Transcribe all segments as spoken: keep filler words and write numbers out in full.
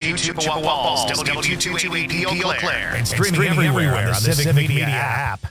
two Chippewa Falls, W two eighty Eau Claire, and streaming everywhere on the Civic Media app.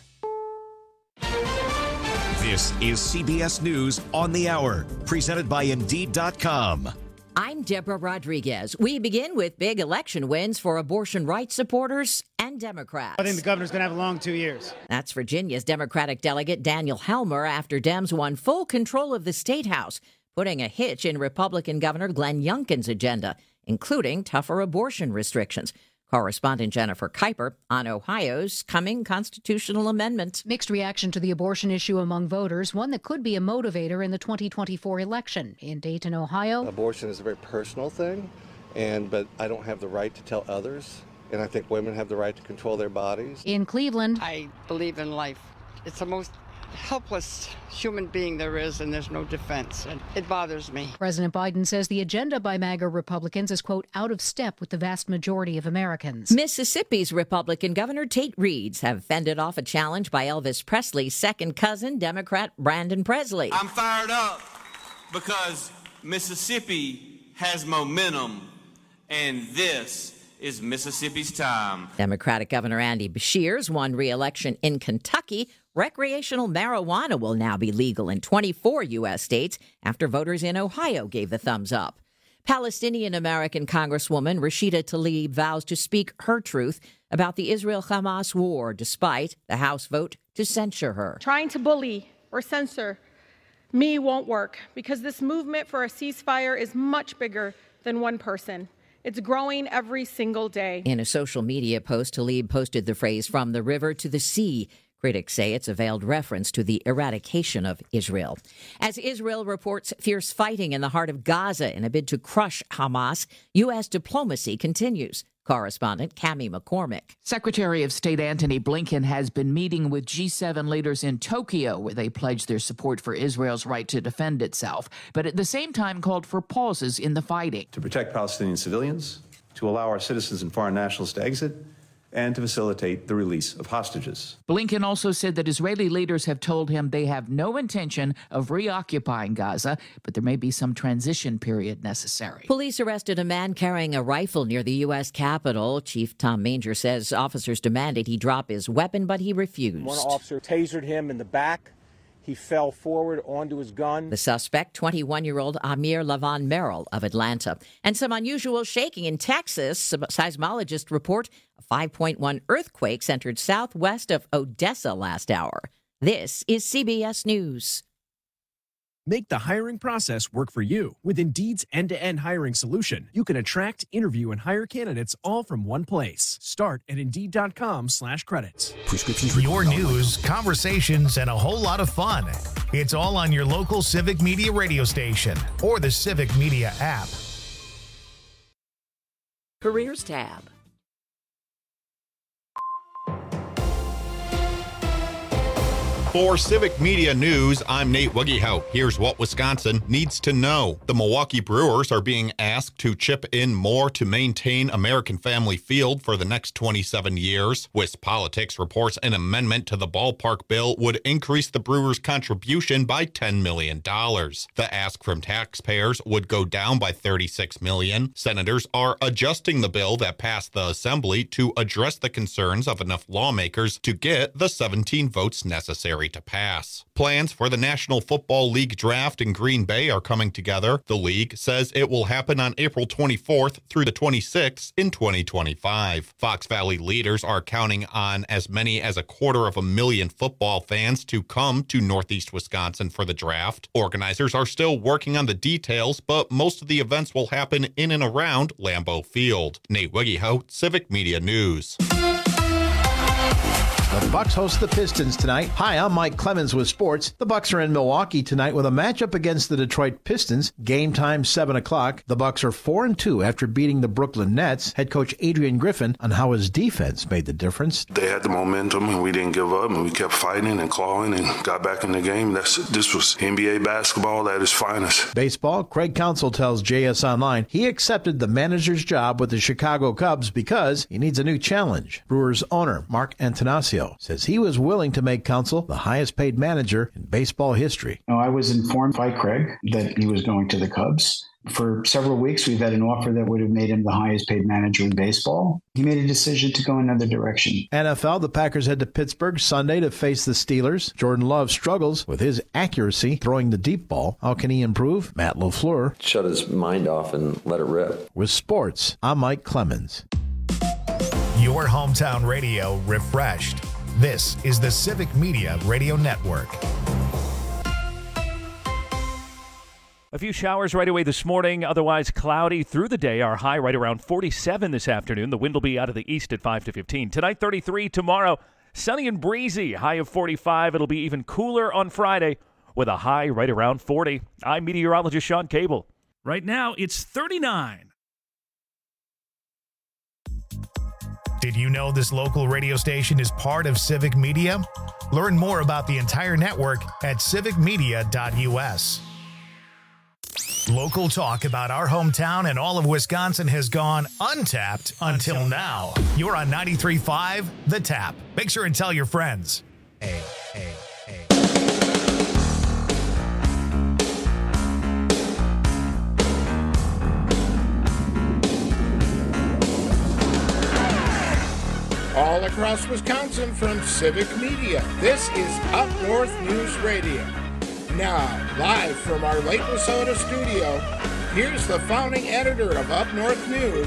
This is C B S News on the Hour, presented by Indeed dot com. I'm Deborah Rodriguez. We begin with big election wins for abortion rights supporters and Democrats. I think the governor's going to have a long two years. That's Virginia's Democratic delegate Daniel Helmer after Dems won full control of the state house, putting a hitch in Republican Governor Glenn Youngkin's agenda, including tougher abortion restrictions. Correspondent Jennifer Kuiper on Ohio's coming constitutional amendment. Mixed reaction to the abortion issue among voters, one that could be a motivator in the twenty twenty-four election. In Dayton, Ohio, abortion is a very personal thing, and but I don't have the right to tell others, and I think women have the right to control their bodies. In Cleveland, I believe in life. It's the most helpless human being there is, and there's no defense, and it bothers me. President Biden says the agenda by MAGA Republicans is, quote, out of step with the vast majority of Americans. Mississippi's Republican Governor Tate Reeves have fended off a challenge by Elvis Presley's second cousin, Democrat Brandon Presley. I'm fired up because Mississippi has momentum, and this is Mississippi's time. Democratic Governor Andy Beshears won re-election in Kentucky. Recreational marijuana will now be legal in twenty-four U S states after voters in Ohio gave the thumbs up. Palestinian-American Congresswoman Rashida Tlaib vows to speak her truth about the Israel-Hamas war, despite the House vote to censure her. Trying to bully or censor me won't work, because this movement for a ceasefire is much bigger than one person. It's growing every single day. In a social media post, Tlaib posted the phrase, from the river to the sea. Critics say it's a veiled reference to the eradication of Israel. As Israel reports fierce fighting in the heart of Gaza in a bid to crush Hamas, U S diplomacy continues. Correspondent Cami McCormick. Secretary of State Antony Blinken has been meeting with G seven leaders in Tokyo, where they pledged their support for Israel's right to defend itself, but at the same time called for pauses in the fighting. To protect Palestinian civilians, to allow our citizens and foreign nationals to exit, and to facilitate the release of hostages. Blinken also said that Israeli leaders have told him they have no intention of reoccupying Gaza, but there may be some transition period necessary. Police arrested a man carrying a rifle near the U S Capitol. Chief Tom Manger says officers demanded he drop his weapon, but he refused. One officer tasered him in the back. He fell forward onto his gun. The suspect, twenty-one-year-old Amir Lavan Merrill of Atlanta. And some unusual shaking in Texas. Seismologists report a five point one earthquake centered southwest of Odessa last hour. This is C B S News. Make the hiring process work for you. With Indeed's end-to-end hiring solution, you can attract, interview, and hire candidates all from one place. Start at Indeed.com slash credits. Prescriptions. Your news, conversations, and a whole lot of fun. It's all on your local Civic Media radio station or the Civic Media app. Careers tab. For Civic Media News, I'm Nate Wuggyhout. Here's what Wisconsin needs to know. The Milwaukee Brewers are being asked to chip in more to maintain American Family Field for the next twenty-seven years. WisPolitics reports an amendment to the ballpark bill would increase the Brewers' contribution by ten million dollars. The ask from taxpayers would go down by thirty-six million dollars. Senators are adjusting the bill that passed the Assembly to address the concerns of enough lawmakers to get the seventeen votes necessary to pass. Plans for the National Football League draft in Green Bay are coming together. The league says it will happen on April twenty-fourth through the twenty-sixth in twenty twenty-five. Fox Valley leaders are counting on as many as a quarter of a million football fans to come to Northeast Wisconsin for the draft. Organizers are still working on the details, but most of the events will happen in and around Lambeau Field. Nate Wuggyhout, Civic Media News. The Bucs host the Pistons tonight. Hi, I'm Mike Clemens with sports. The Bucs are in Milwaukee tonight with a matchup against the Detroit Pistons. Game time seven o'clock. The Bucs are four and two after beating the Brooklyn Nets. Head coach Adrian Griffin on how his defense made the difference. They had the momentum and we didn't give up and we kept fighting and clawing and got back in the game. That's this was N B A basketball at its finest. Baseball. Craig Counsell tells J S Online he accepted the manager's job with the Chicago Cubs because he needs a new challenge. Brewers owner Mark Antanasio says he was willing to make Counsell the highest paid manager in baseball history. No, I was informed by Craig that he was going to the Cubs. For several weeks, we've had an offer that would have made him the highest paid manager in baseball. He made a decision to go another direction. N F L, the Packers head to Pittsburgh Sunday to face the Steelers. Jordan Love struggles with his accuracy throwing the deep ball. How can he improve? Matt LaFleur. Shut his mind off and let it rip. With sports, I'm Mike Clemens. Your hometown radio refreshed. This is the Civic Media Radio Network. A few showers right away this morning, otherwise cloudy through the day. Our high right around forty-seven this afternoon. The wind will be out of the east at five to fifteen. Tonight, thirty-three. Tomorrow, sunny and breezy. High of forty-five. It'll be even cooler on Friday with a high right around forty. I'm meteorologist Sean Cable. Right now, it's thirty-nine. Did you know this local radio station is part of Civic Media? Learn more about the entire network at civic media dot u s. Local talk about our hometown and all of Wisconsin has gone untapped until, until now. You're on ninety-three point five The Tap. Make sure and tell your friends. Hey, hey, hey. All across Wisconsin from Civic Media, this is Up North News Radio. Now, live from our Lake Wissota studio, here's the founding editor of Up North News,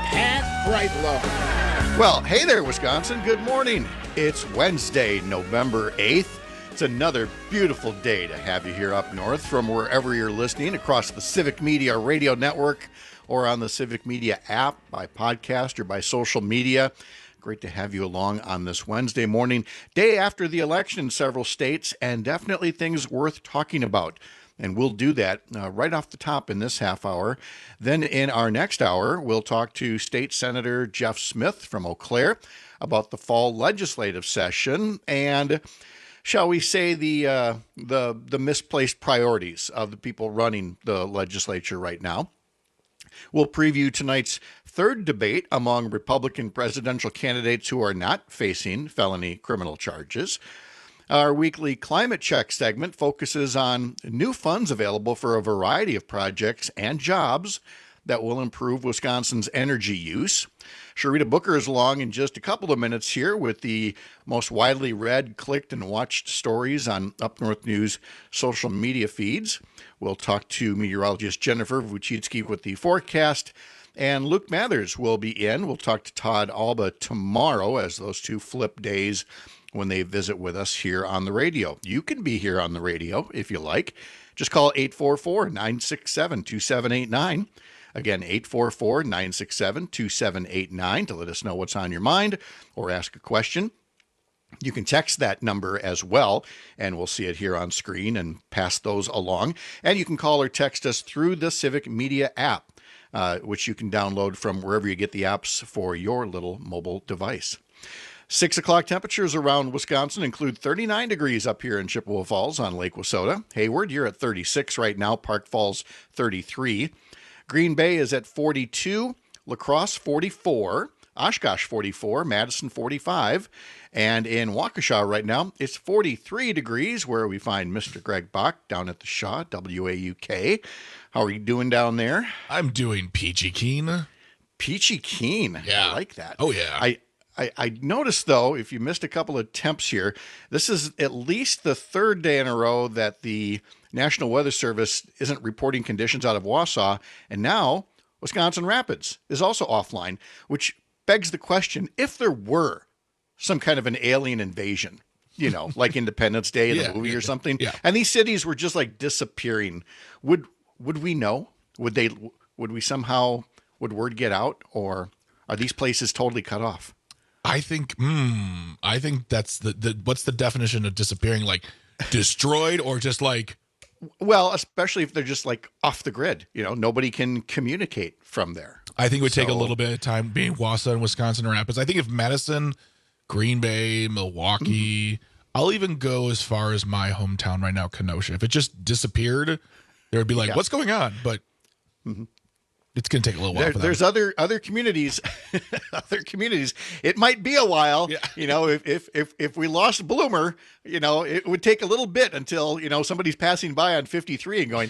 Pat Brightlow. Well, hey there, Wisconsin. Good morning. It's Wednesday, November eighth. It's another beautiful day to have you here up north from wherever you're listening across the Civic Media Radio Network or on the Civic Media app, by podcast, or by social media. Great to have you along on this Wednesday morning, day after the election in several states, and definitely things worth talking about. And we'll do that uh, right off the top in this half hour. Then in our next hour, we'll talk to State Senator Jeff Smith from Eau Claire about the fall legislative session and, shall we say, the uh, the the misplaced priorities of the people running the legislature right now. We'll preview tonight's third debate among Republican presidential candidates who are not facing felony criminal charges. Our weekly Climate Check segment focuses on new funds available for a variety of projects and jobs that will improve Wisconsin's energy use. Sharita Booker is along in just a couple of minutes here with the most widely read, clicked, and watched stories on Up North News social media feeds. We'll talk to meteorologist Jennifer Vuchitsky with the forecast, and Luke Mathers will be in. We'll talk to Todd Alba tomorrow as those two flip days when they visit with us here on the radio. You can be here on the radio if you like. Just call eight four four, nine six seven, two seven eight nine. Again, eight four four, nine six seven, two seven eight nine to let us know what's on your mind or ask a question. You can text that number as well, and we'll see it here on screen and pass those along. And you can call or text us through the Civic Media app, uh, which you can download from wherever you get the apps for your little mobile device. Six o'clock temperatures around Wisconsin include thirty-nine degrees up here in Chippewa Falls on Lake Wissota. Hayward, you're at thirty-six right now. Park Falls, thirty-three. Green Bay is at forty-two. La Crosse, forty-four. Oshkosh, forty-four. Madison, forty-five. And in Waukesha right now, it's forty-three degrees, where we find Mister Greg Bach down at the Shaw, W A U K. How are you doing down there? I'm doing peachy keen. Peachy keen. Yeah. I like that. Oh, yeah. I, I, I noticed, though, if you missed a couple of temps here, this is at least the third day in a row that the National Weather Service isn't reporting conditions out of Wausau. And now Wisconsin Rapids is also offline, which begs the question, if there were some kind of an alien invasion, you know, like Independence Day, the yeah, movie yeah, or something, yeah. and these cities were just like disappearing, would would we know? Would they? Would we somehow? Would word get out, or are these places totally cut off? I think. Hmm. I think that's the, the what's the definition of disappearing? Like destroyed, or just like? Well, especially if they're just like off the grid. You know, nobody can communicate from there. I think it would so, take a little bit of time being Wausau and Wisconsin Rapids. I think if Madison, Green Bay, Milwaukee, mm-hmm. I'll even go as far as my hometown right now, Kenosha. If it just disappeared, there would be like, yeah. what's going on? But mm-hmm. it's going to take a little while. There, for there's other other communities, other communities. It might be a while. Yeah. You know, if, if if if we lost Bloomer, you know, it would take a little bit until, you know, somebody's passing by on fifty-three and going,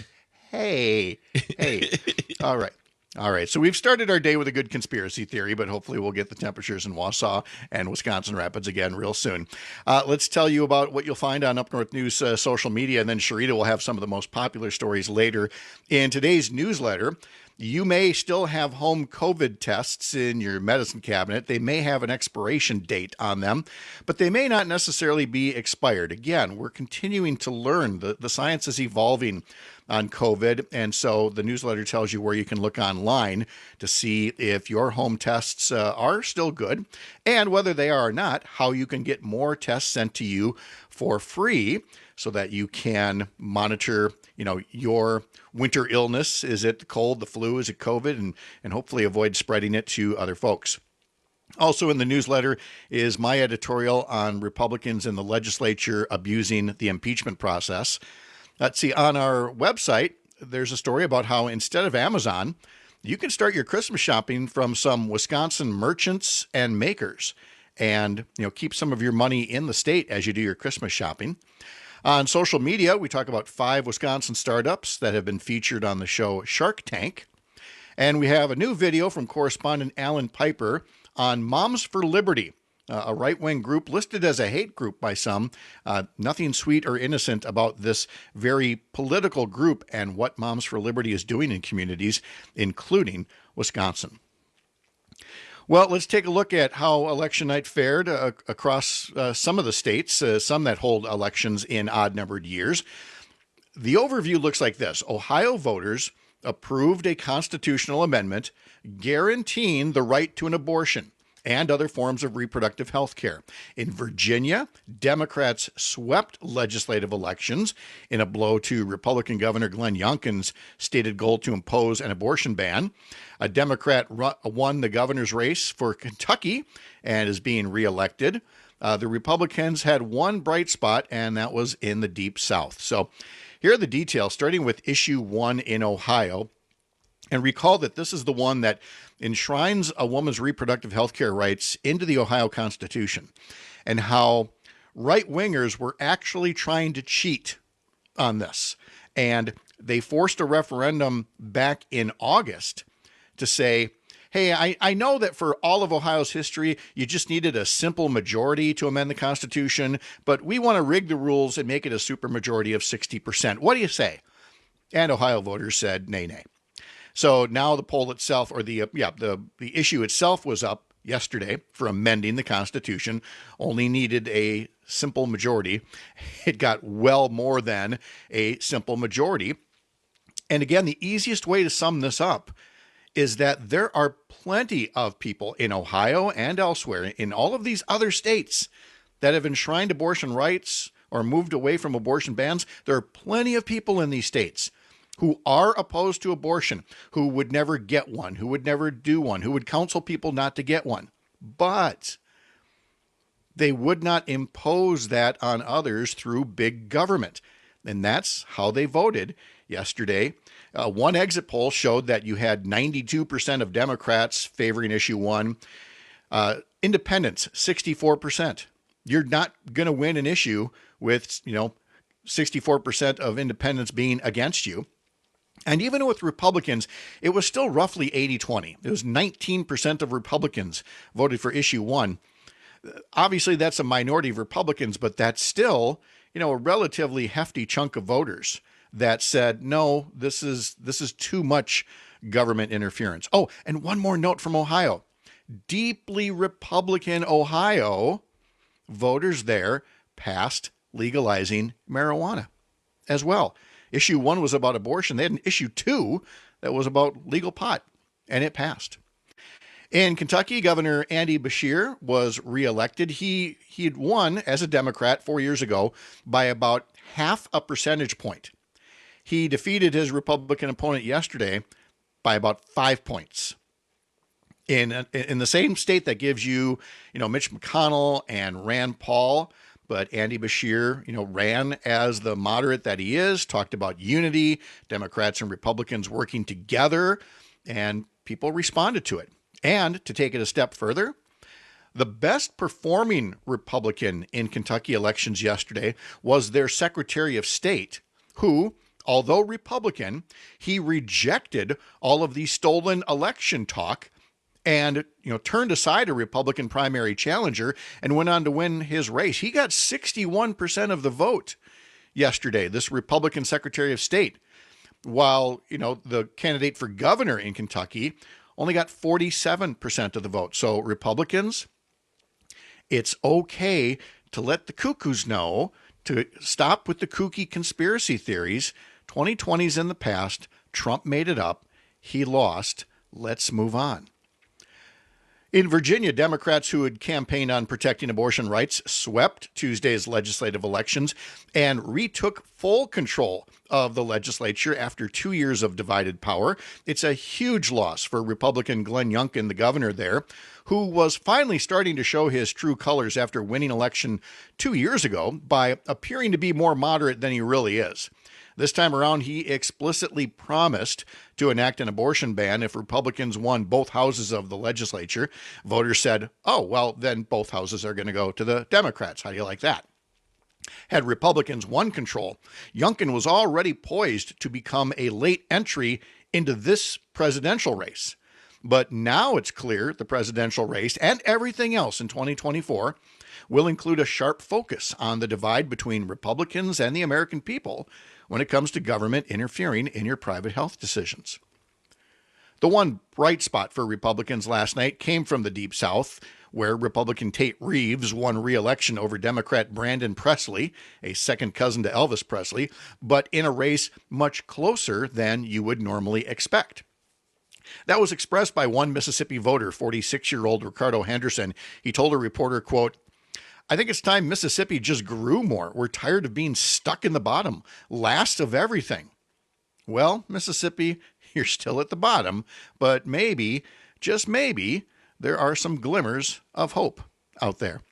Hey, hey. All right. All right. So we've started our day with a good conspiracy theory, but hopefully we'll get the temperatures in Wausau and Wisconsin Rapids again real soon. Uh, let's tell you about what you'll find on Up North News uh, social media, and then Sharita will have some of the most popular stories later in today's newsletter. You may still have home COVID tests in your medicine cabinet. They may have an expiration date on them, but they may not necessarily be expired. Again, we're continuing to learn. The, the science is evolving on COVID, and so the newsletter tells you where you can look online to see if your home tests uh, are still good, and whether they are or not, how you can get more tests sent to you for free so that you can monitor, you know, your winter illness. Is it the cold, the flu, is it COVID, and, and hopefully avoid spreading it to other folks. Also in the newsletter is my editorial on Republicans in the legislature abusing the impeachment process. Let's see, on our website, there's a story about how instead of Amazon, you can start your Christmas shopping from some Wisconsin merchants and makers and, you know, keep some of your money in the state as you do your Christmas shopping. On social media, we talk about five Wisconsin startups that have been featured on the show Shark Tank. And we have a new video from correspondent Alan Piper on Moms for Liberty, uh, a right-wing group listed as a hate group by some. Uh, nothing sweet or innocent about this very political group and what Moms for Liberty is doing in communities, including Wisconsin. Well, let's take a look at how election night fared uh, across uh, some of the states, uh, some that hold elections in odd-numbered years. The overview looks like this. Ohio voters approved a constitutional amendment guaranteeing the right to an abortion and other forms of reproductive health care. In Virginia, Democrats swept legislative elections in a blow to Republican Governor Glenn Youngkin's stated goal to impose an abortion ban. A Democrat won the governor's race for Kentucky and is being reelected. Uh, the Republicans had one bright spot, and that was in the Deep South. So here are the details, starting with issue one in Ohio. And recall that this is the one that enshrines a woman's reproductive health care rights into the Ohio Constitution, and how right-wingers were actually trying to cheat on this. And they forced a referendum back in August to say, hey, I, I know that for all of Ohio's history, you just needed a simple majority to amend the Constitution, but we want to rig the rules and make it a supermajority of sixty percent. What do you say? And Ohio voters said, nay, nay. So now the poll itself, or the uh, yeah, the the issue itself was up yesterday for amending the Constitution. Only needed a simple majority. It got well more than a simple majority. And again, the easiest way to sum this up is that there are plenty of people in Ohio and elsewhere, in all of these other states, that have enshrined abortion rights or moved away from abortion bans. There are plenty of people in these states who are opposed to abortion, who would never get one, who would never do one, who would counsel people not to get one. But they would not impose that on others through big government. And that's how they voted yesterday. Uh, one exit poll showed that you had ninety-two percent of Democrats favoring issue one. Uh, independents, sixty-four percent. You're not going to win an issue with, you know, sixty-four percent of independents being against you. And even with Republicans, it was still roughly eighty twenty. It was nineteen percent of Republicans voted for issue one. Obviously, that's a minority of Republicans, but that's still, you know, a relatively hefty chunk of voters that said, no, this is this is too much government interference. Oh, and one more note from Ohio. Deeply Republican Ohio voters there passed legalizing marijuana as well. Issue one was about abortion. They had an issue two that was about legal pot, and it passed. In Kentucky, Governor Andy Beshear was reelected. He he had won as a Democrat four years ago by about half a percentage point. He defeated his Republican opponent yesterday by about five points. In in the same state that gives you, you know, Mitch McConnell and Rand Paul. But Andy Beshear, you know, ran as the moderate that he is, talked about unity, Democrats and Republicans working together, and people responded to it. And to take it a step further, the best performing Republican in Kentucky elections yesterday was their Secretary of State, who although Republican, he rejected all of the stolen election talk and, you know, turned aside a Republican primary challenger and went on to win his race. He got sixty-one percent of the vote yesterday, this Republican Secretary of State, while, you know, the candidate for governor in Kentucky only got forty-seven percent of the vote. So Republicans, it's okay to let the cuckoos know to stop with the kooky conspiracy theories. twenty twenty's in the past. Trump made it up. He lost. Let's move on. In Virginia, Democrats who had campaigned on protecting abortion rights swept Tuesday's legislative elections and retook full control of the legislature after two years of divided power. It's a huge loss for Republican Glenn Youngkin, the governor there, who was finally starting to show his true colors after winning election two years ago by appearing to be more moderate than he really is. This time around, he explicitly promised to enact an abortion ban if Republicans won both houses of the legislature. Voters said, oh, well, then both houses are going to go to the Democrats. How do you like that? Had Republicans won control, Youngkin was already poised to become a late entry into this presidential race. But now it's clear the presidential race and everything else in twenty twenty-four will include a sharp focus on the divide between Republicans and the American people when it comes to government interfering in your private health decisions. The one bright spot for Republicans last night came from the Deep South, where Republican Tate Reeves won re-election over Democrat Brandon Presley, a second cousin to Elvis Presley, but in a race much closer than you would normally expect. That was expressed by one Mississippi voter, forty-six-year-old Ricardo Henderson. He told a reporter, quote, I think it's time Mississippi just grew more. We're tired of being stuck in the bottom, last of everything. Well, Mississippi, you're still at the bottom, but maybe, just maybe, there are some glimmers of hope out there.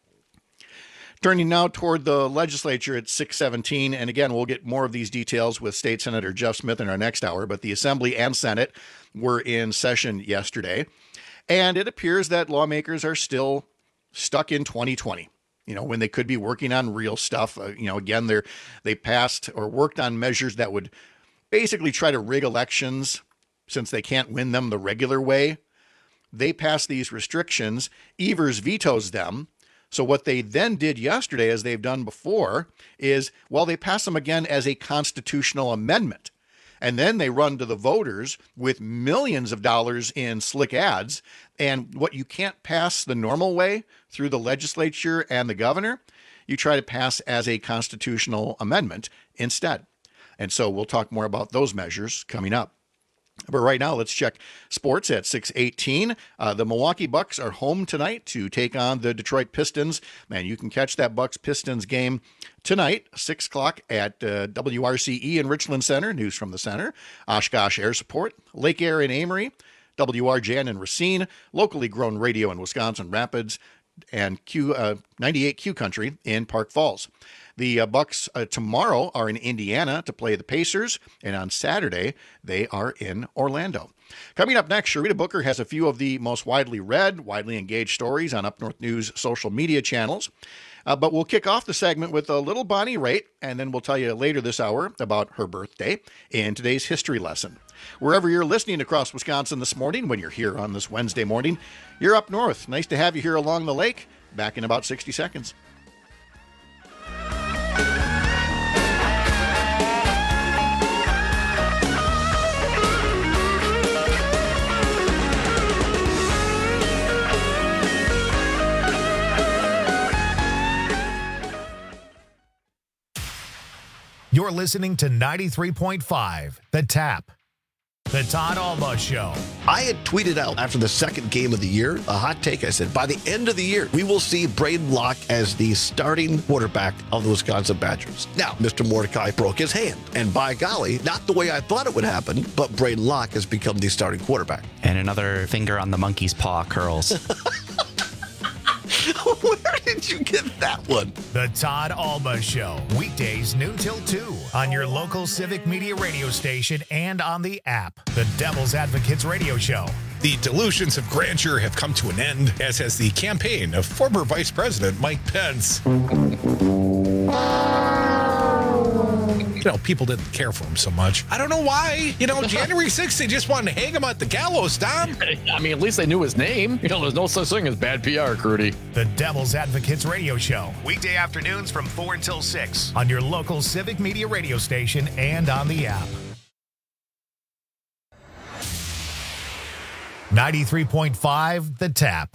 Turning now toward the legislature at six seventeen, and again, we'll get more of these details with State Senator Jeff Smith in our next hour, but the Assembly and Senate were in session yesterday, and it appears that lawmakers are still stuck in twenty twenty. You know, when they could be working on real stuff. Uh, you know, again, they're they passed or worked on measures that would basically try to rig elections since they can't win them the regular way. They passed these restrictions. Evers vetoes them. So what they then did yesterday, as they've done before, is, well, they pass them again as a constitutional amendment. And then they run to the voters with millions of dollars in slick ads. And what you can't pass the normal way through the legislature and the governor, you try to pass as a constitutional amendment instead. And so we'll talk more about those measures coming up. But right now, let's check sports at six eighteen. Uh, the Milwaukee Bucks are home tonight to take on the Detroit Pistons. Man, you can catch that Bucks-Pistons game tonight, six o'clock at uh, W R C E in Richland Center. News from the center. Oshkosh Air Support, Lake Air in Amory, W R J N in Racine, locally grown radio in Wisconsin Rapids, and Q uh, ninety-eight Q Country in Park Falls. The uh, Bucks uh, tomorrow are in Indiana to play the Pacers, and on Saturday they are in Orlando. Coming up next, Sharita Booker has a few of the most widely read, widely engaged stories on Up North News social media channels. Uh, but we'll kick off the segment with a little Bonnie Raitt, and then we'll tell you later this hour about her birthday in today's history lesson. Wherever you're listening across Wisconsin this morning, when you're here on this Wednesday morning, you're up north. Nice to have you here along the lake. Back in about sixty seconds. You're listening to ninety-three point five, The Tap. The Todd Alba Show. I had tweeted out after the second game of the year, a hot take. I said, by the end of the year, we will see Braden Locke as the starting quarterback of the Wisconsin Badgers. Now, Mister Mordecai broke his hand. And by golly, not the way I thought it would happen, but Braden Locke has become the starting quarterback. And another finger on the monkey's paw curls. Where did you get that one? The Todd Alba Show. Weekdays noon till two on your local Civic Media radio station and on the app. The Devil's Advocates Radio Show. The delusions of grandeur have come to an end, as has the campaign of former Vice President Mike Pence. you know, people didn't care for him so much. I don't know why. You know, January sixth, they just wanted to hang him at the gallows, Tom. I mean, at least they knew his name. You know, there's no such thing as bad P R, Crudy. The Devil's Advocates Radio Show, weekday afternoons from four until six on your local Civic Media radio station and on the app. ninety-three point five The Tap.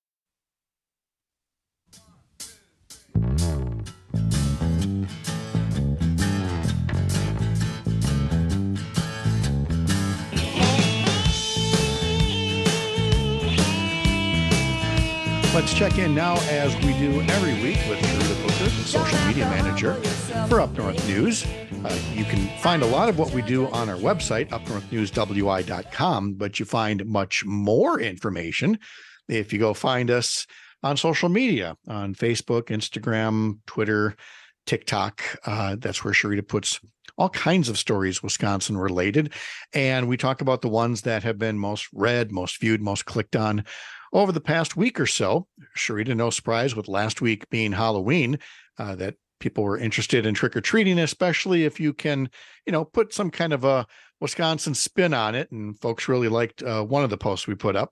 Let's check in now, as we do every week, with Sharita Booker, the social media manager for Up North News. Uh, you can find a lot of what we do on our website, up north news w i dot com, but you find much more information if you go find us on social media, on Facebook, Instagram, Twitter, TikTok. Uh, that's where Sharita puts all kinds of stories Wisconsin related. And we talk about the ones that have been most read, most viewed, most clicked on over the past week or so. Sharita, no surprise with last week being Halloween, uh, that people were interested in trick-or-treating, especially if you can, you know, put some kind of a Wisconsin spin on it. And folks really liked uh, one of the posts we put up.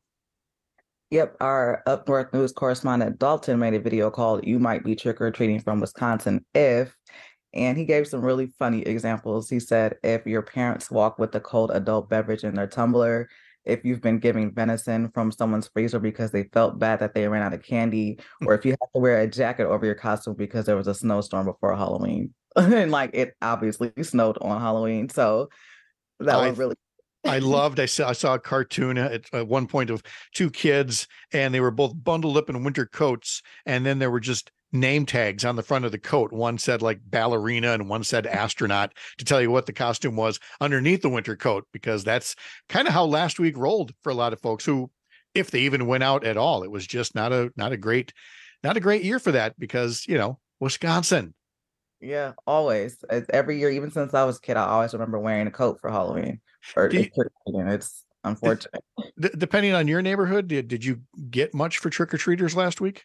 Yep, our Up North News correspondent Dalton made a video called "You Might Be Trick-or-Treating from Wisconsin If," and he gave some really funny examples. He said, if your parents walk with a cold adult beverage in their tumbler, if you've been giving venison from someone's freezer because they felt bad that they ran out of candy, or if you have to wear a jacket over your costume because there was a snowstorm before Halloween. And like, it obviously snowed on Halloween. So that I, was really I loved, I saw, I saw a cartoon at, at one point of two kids, and they were both bundled up in winter coats. And then there were just name tags on the front of the coat. One said like ballerina and one said astronaut, to tell you what the costume was underneath the winter coat, because that's kind of how last week rolled for a lot of folks who, if they even went out at all, it was just not a, not a great, not a great year for that, because, you know, Wisconsin. Yeah, always. It's every year, even since I was a kid, I always remember wearing a coat for Halloween. Or you, it's unfortunate. D- depending on your neighborhood, did, did you get much for trick-or-treaters last week?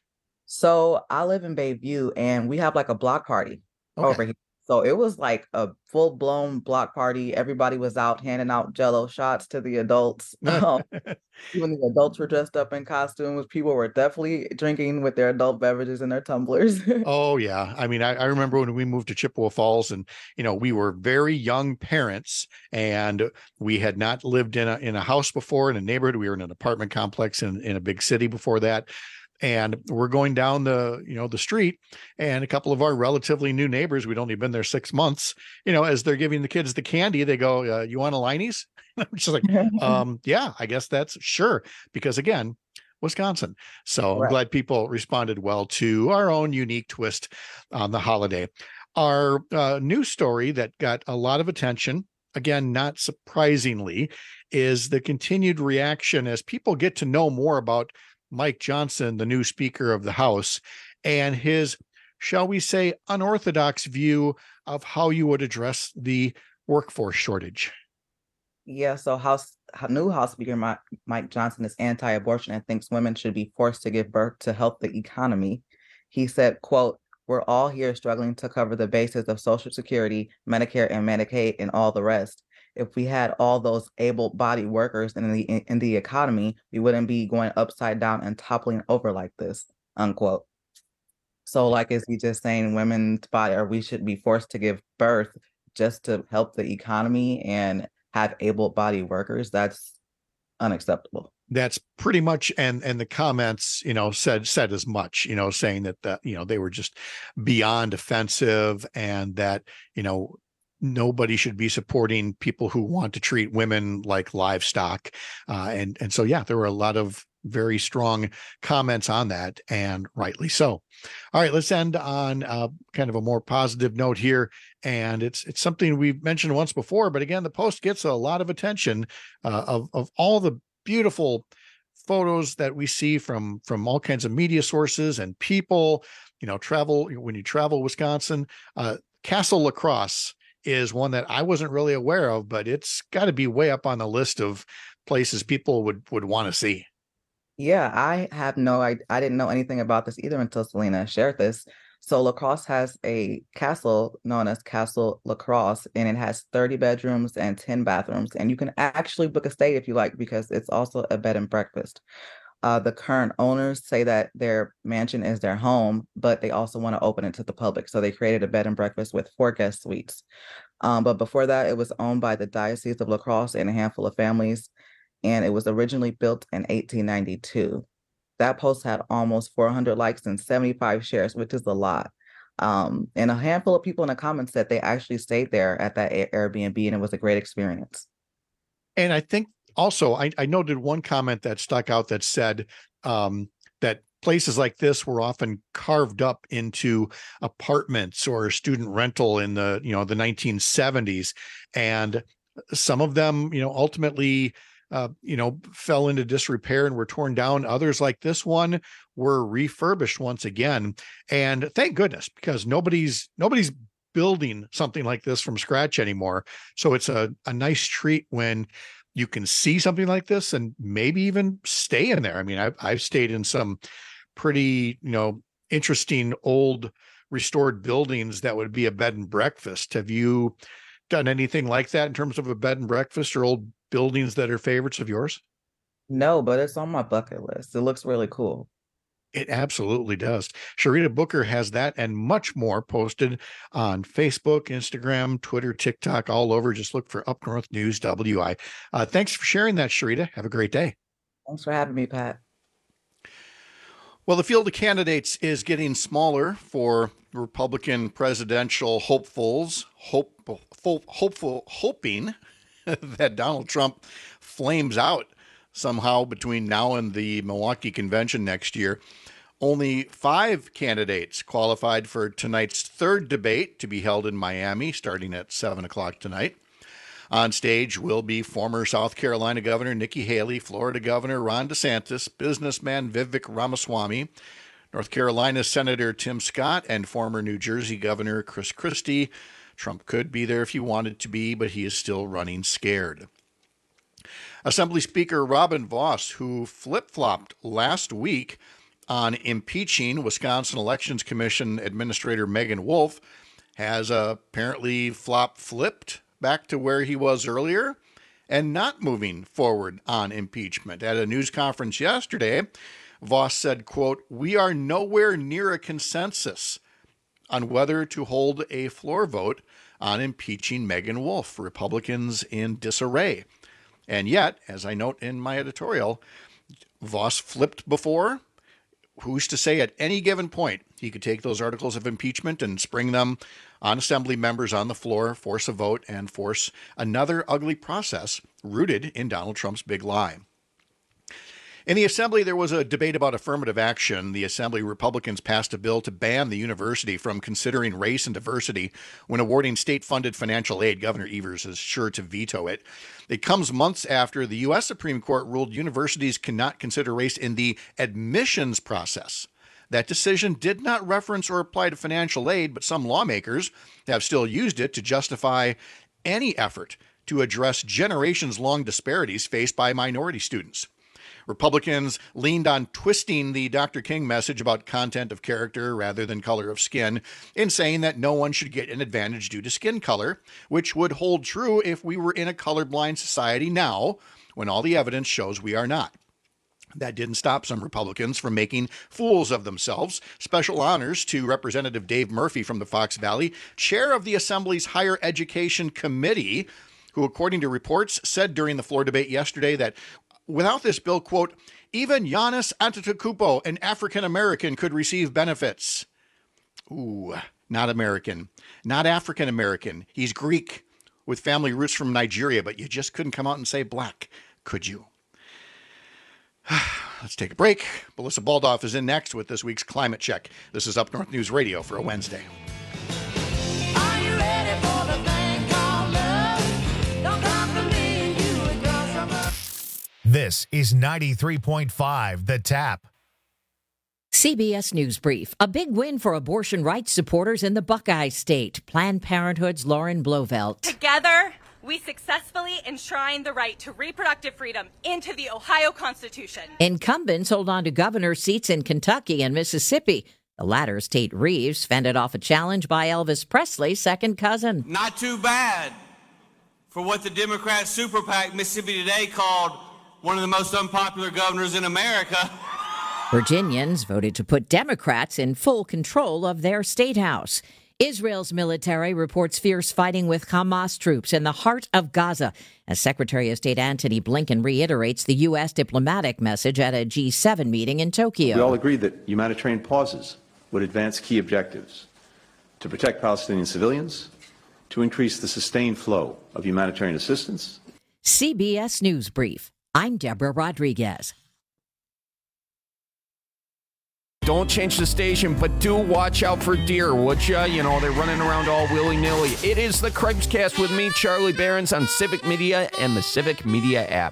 So I live in Bayview, and we have like a block party okay. over here. So it was like a full blown block party. Everybody was out handing out Jell-O shots to the adults. Um, even the adults were dressed up in costumes. People were definitely drinking with their adult beverages in their tumblers. Oh yeah. I mean, I, I remember when we moved to Chippewa Falls, and, you know, we were very young parents, and we had not lived in a, in a house before, in a neighborhood. We were in an apartment complex in, in a big city before that. And we're going down the, you know, the street, and a couple of our relatively new neighbors, we'd only been there six months, you know, as they're giving the kids the candy, they go, uh, you want a Liney's? I'm just like, um, yeah, I guess that's sure. Because again, Wisconsin. So right. I'm glad people responded well to our own unique twist on the holiday. Our uh, news story that got a lot of attention, again, not surprisingly, is the continued reaction as people get to know more about Mike Johnson, the new Speaker of the House, and his, shall we say, unorthodox view of how you would address the workforce shortage. Yeah, so House new House Speaker Mike, Mike Johnson is anti-abortion and thinks women should be forced to give birth to help the economy. He said, quote, "We're all here struggling to cover the basis of Social Security, Medicare, and Medicaid, and all the rest. If we had all those able-bodied workers in the in, in the economy, we wouldn't be going upside down and toppling over like this," unquote. So, like, is he just saying women's body, or we should be forced to give birth just to help the economy and have able-bodied workers? That's unacceptable. That's pretty much, and and the comments, you know, said said as much, you know, saying that that you know they were just beyond offensive, and that, you know, nobody should be supporting people who want to treat women like livestock. Uh, and, and so, yeah, there were a lot of very strong comments on that, and rightly so. All right, let's end on uh, kind of a more positive note here. And it's it's something we've mentioned once before, but again, the Post gets a lot of attention uh, of, of all the beautiful photos that we see from, from all kinds of media sources and people, you know, travel, when you travel Wisconsin. uh, Castle La Crosse is one that I wasn't really aware of, but it's got to be way up on the list of places people would, would want to see. Yeah, I have no, I, I didn't know anything about this either until Selena shared this. So La Crosse has a castle known as Castle La Crosse, and it has thirty bedrooms and ten bathrooms. And you can actually book a stay if you like, because it's also a bed and breakfast. Uh, the current owners say that their mansion is their home, but they also want to open it to the public. So they created a bed and breakfast with four guest suites. Um, but before that, it was owned by the Diocese of La Crosse and a handful of families. And it was originally built in eighteen ninety-two. That post had almost four hundred likes and seventy-five shares, which is a lot. Um, and a handful of people in the comments said they actually stayed there at that Airbnb, and it was a great experience. And I think also, I, I noted one comment that stuck out that said um, that places like this were often carved up into apartments or student rental in the, you know, the nineteen seventies. And some of them, you know, ultimately, uh, you know, fell into disrepair and were torn down. Others like this one were refurbished once again. And thank goodness, because nobody's, nobody's building something like this from scratch anymore. So it's a, a nice treat when you can see something like this and maybe even stay in there. I mean, I've, I've stayed in some pretty, you know, interesting old restored buildings that would be a bed and breakfast. Have you done anything like that in terms of a bed and breakfast or old buildings that are favorites of yours? No, but it's on my bucket list. It looks really cool. It absolutely does. Sharita Booker has that and much more posted on Facebook, Instagram, Twitter, TikTok, all over. Just look for Up North News W I. Uh, thanks for sharing that, Sharita. Have a great day. Thanks for having me, Pat. Well, the field of candidates is getting smaller for Republican presidential hopefuls, hope, hopeful, hoping that Donald Trump flames out somehow between now and the Milwaukee convention next year. Only five candidates qualified for tonight's third debate to be held in Miami, starting at seven o'clock tonight. On stage will be former South Carolina Governor Nikki Haley, Florida Governor Ron DeSantis, businessman Vivek Ramaswamy, North Carolina Senator Tim Scott, and former New Jersey Governor Chris Christie. Trump could be there if he wanted to be, but he is still running scared. Assembly Speaker Robin Vos, who flip-flopped last week on impeaching Wisconsin Elections Commission Administrator Megan Wolf, has uh, apparently flop-flipped back to where he was earlier and not moving forward on impeachment. At a news conference yesterday, Vos said, quote, "We are nowhere near a consensus on whether to hold a floor vote on impeaching Megan Wolf. Republicans in disarray." And yet, as I note in my editorial, Vos flipped before. Who's to say at any given point he could take those articles of impeachment and spring them on assembly members on the floor, force a vote, and force another ugly process rooted in Donald Trump's big lie. In the Assembly, there was a debate about affirmative action. The Assembly Republicans passed a bill to ban the university from considering race and diversity when awarding state-funded financial aid. Governor Evers is sure to veto it. It comes months after the U S Supreme Court ruled universities cannot consider race in the admissions process. That decision did not reference or apply to financial aid, but some lawmakers have still used it to justify any effort to address generations-long disparities faced by minority students. Republicans leaned on twisting the Doctor King message about content of character rather than color of skin in saying that no one should get an advantage due to skin color, which would hold true if we were in a colorblind society now, when all the evidence shows we are not. That didn't stop some Republicans from making fools of themselves. Special honors to Representative Dave Murphy from the Fox Valley, chair of the Assembly's Higher Education Committee, who, according to reports, said during the floor debate yesterday that without this bill, quote, even Giannis Antetokounmpo, an African-American, could receive benefits. Ooh, not American, not African-American. He's Greek with family roots from Nigeria, but you just couldn't come out and say black, could you? Let's take a break. Melissa Baldoff is in next with this week's Climate Check. This is Up North News Radio for a Wednesday. Are you ready for the thing called love? Don't come to me and you will come from us. This is ninety-three point five The Tap. C B S News Brief. A big win for abortion rights supporters in the Buckeye State. Planned Parenthood's Lauren Blovelt. Together, we successfully enshrined the right to reproductive freedom into the Ohio Constitution. Incumbents hold on to governor seats in Kentucky and Mississippi. The latter's Tate Reeves fended off a challenge by Elvis Presley's second cousin. Not too bad for what the Democrat super PAC Mississippi Today called one of the most unpopular governors in America. Virginians voted to put Democrats in full control of their state house. Israel's military reports fierce fighting with Hamas troops in the heart of Gaza, as Secretary of State Antony Blinken reiterates the U S diplomatic message at a G seven meeting in Tokyo. We all agreed that humanitarian pauses would advance key objectives: to protect Palestinian civilians, to increase the sustained flow of humanitarian assistance. C B S News Brief. I'm Deborah Rodriguez. Don't change the station, but do watch out for deer, would ya? You know, they're running around all willy-nilly. It is the Craig's Cast with me, Charlie Behrens, on Civic Media and the Civic Media app.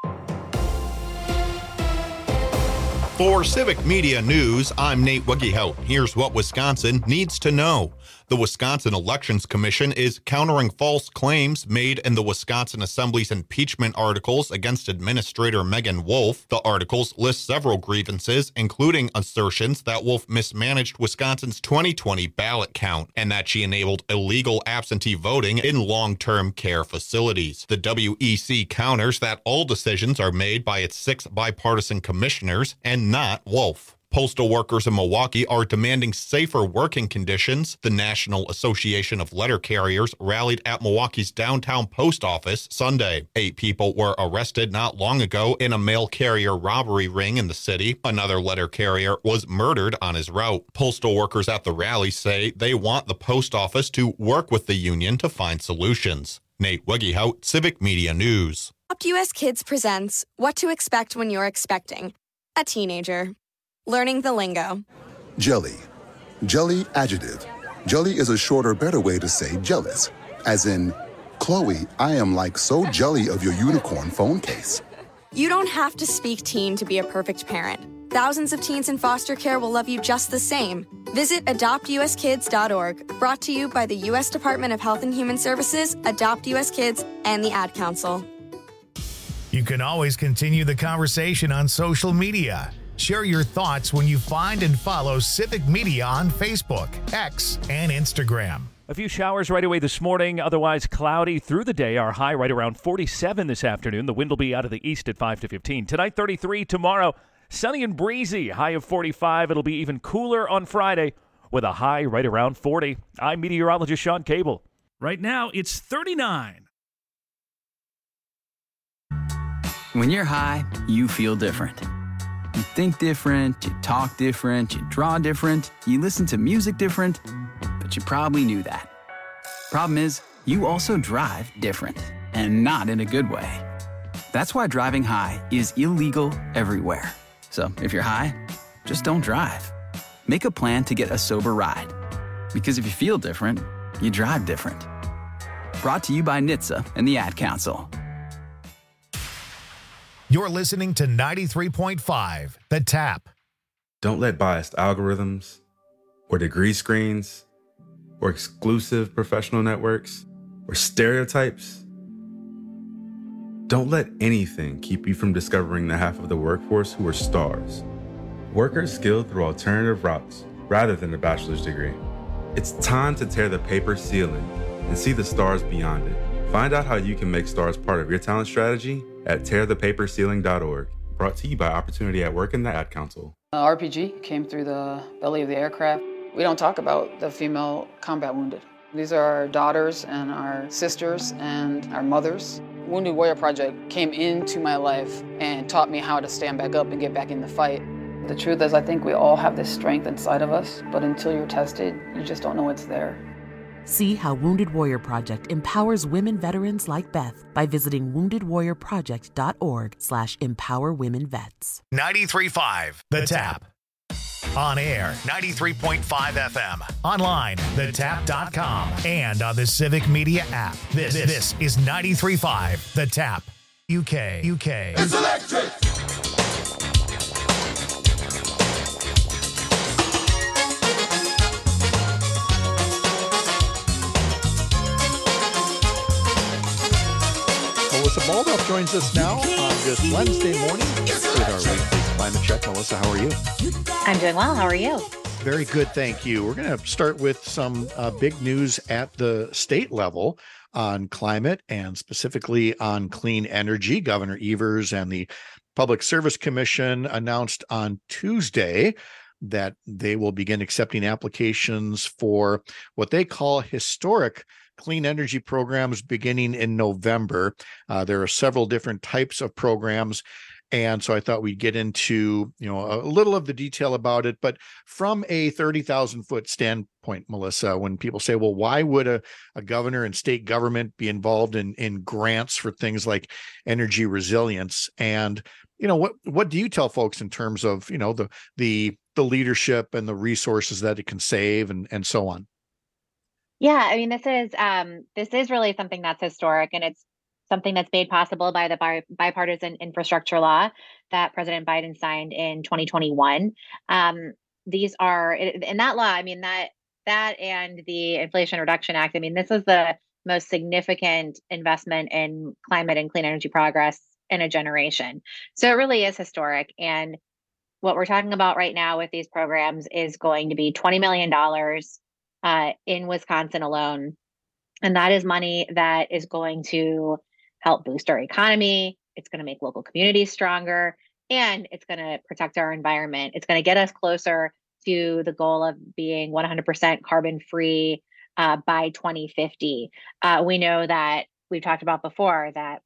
For Civic Media News, I'm Nate Wiggyhout. Here's what Wisconsin needs to know. The Wisconsin Elections Commission is countering false claims made in the Wisconsin Assembly's impeachment articles against Administrator Megan Wolf. The articles list several grievances, including assertions that Wolf mismanaged Wisconsin's twenty twenty ballot count and that she enabled illegal absentee voting in long-term care facilities. The W E C counters that all decisions are made by its six bipartisan commissioners and not Wolf. Postal workers in Milwaukee are demanding safer working conditions. The National Association of Letter Carriers rallied at Milwaukee's downtown post office Sunday. Eight people were arrested not long ago in a mail carrier robbery ring in the city. Another letter carrier was murdered on his route. Postal workers at the rally say they want the post office to work with the union to find solutions. Nate Wiggyhout, Civic Media News. Adopt U S Kids presents What to Expect When You're Expecting a Teenager. Learning the lingo. Jelly. Jelly adjective. Jelly is a shorter, better way to say jealous. As in, Chloe, I am like so jelly of your unicorn phone case. You don't have to speak teen to be a perfect parent. Thousands of teens in foster care will love you just the same. Visit adopt u s kids dot org. Brought to you by the U S Department of Health and Human Services, Adopt U S Kids, and the Ad Council. You can always continue the conversation on social media. Share your thoughts when you find and follow Civic Media on Facebook, X, and Instagram. A few showers right away this morning, otherwise cloudy through the day. Our high right around forty-seven this afternoon. The wind will be out of the east at five to fifteen. Tonight, thirty-three. Tomorrow, sunny and breezy. High of forty-five. It'll be even cooler on Friday with a high right around forty. I'm meteorologist Sean Cable. Right now, it's thirty-nine. When you're high, you feel different. You think different, you talk different, you draw different, you listen to music different, but you probably knew that. Problem is, you also drive different, and not in a good way. That's why driving high is illegal everywhere. So if you're high, just don't drive. Make a plan to get a sober ride. Because if you feel different, you drive different. Brought to you by N H T S A and the Ad Council. You're listening to ninety-three point five, The Tap. Don't let biased algorithms or degree screens or exclusive professional networks or stereotypes. Don't let anything keep you from discovering the half of the workforce who are stars. Workers skilled through alternative routes rather than a bachelor's degree. It's time to tear the paper ceiling and see the stars beyond it. Find out how you can make stars part of your talent strategy at tear the paper ceiling dot org. Brought to you by Opportunity at Work and the Ad Council. Uh, R P G came through the belly of the aircraft. We don't talk about the female combat wounded. These are our daughters and our sisters and our mothers. Wounded Warrior Project came into my life and taught me how to stand back up and get back in the fight. The truth is, I think we all have this strength inside of us, but until you're tested, you just don't know it's there. See how Wounded Warrior Project empowers women veterans like Beth by visiting wounded warrior project dot org slash empower women vets. ninety-three point five, The Tap. On air, ninety-three point five F M. Online, the tap dot com. And on the Civic Media app. This, this is ninety-three point five, The Tap. U K. U K. It's electric! Melissa Baldoff joins us now on this Wednesday morning with our weekly climate check. Melissa, how are you? I'm doing well. How are you? Very good, thank you. We're going to start with some uh, big news at the state level on climate and specifically on clean energy. Governor Evers and the Public Service Commission announced on Tuesday that they will begin accepting applications for what they call historic clean energy programs beginning in November. Uh, there are several different types of programs. And so I thought we'd get into, you know, a little of the detail about it, but from a thirty thousand foot standpoint, Melissa, when people say, well, why would a, a governor and state government be involved in, in grants for things like energy resilience? And, you know, what, what do you tell folks in terms of, you know, the, the, the leadership and the resources that it can save and, and so on? Yeah, I mean, this is, um, this is really something that's historic, and it's something that's made possible by the bi- bipartisan infrastructure law that President Biden signed in twenty twenty-one. Um, these are, in that law, I mean, that that and the Inflation Reduction Act, I mean, this is the most significant investment in climate and clean energy progress in a generation. So it really is historic. And what we're talking about right now with these programs is going to be twenty million dollars uh, in Wisconsin alone. And that is money that is going to help boost our economy. It's going to make local communities stronger, and it's going to protect our environment. It's going to get us closer to the goal of being one hundred percent carbon free uh, by twenty fifty. Uh, we know that we've talked about before that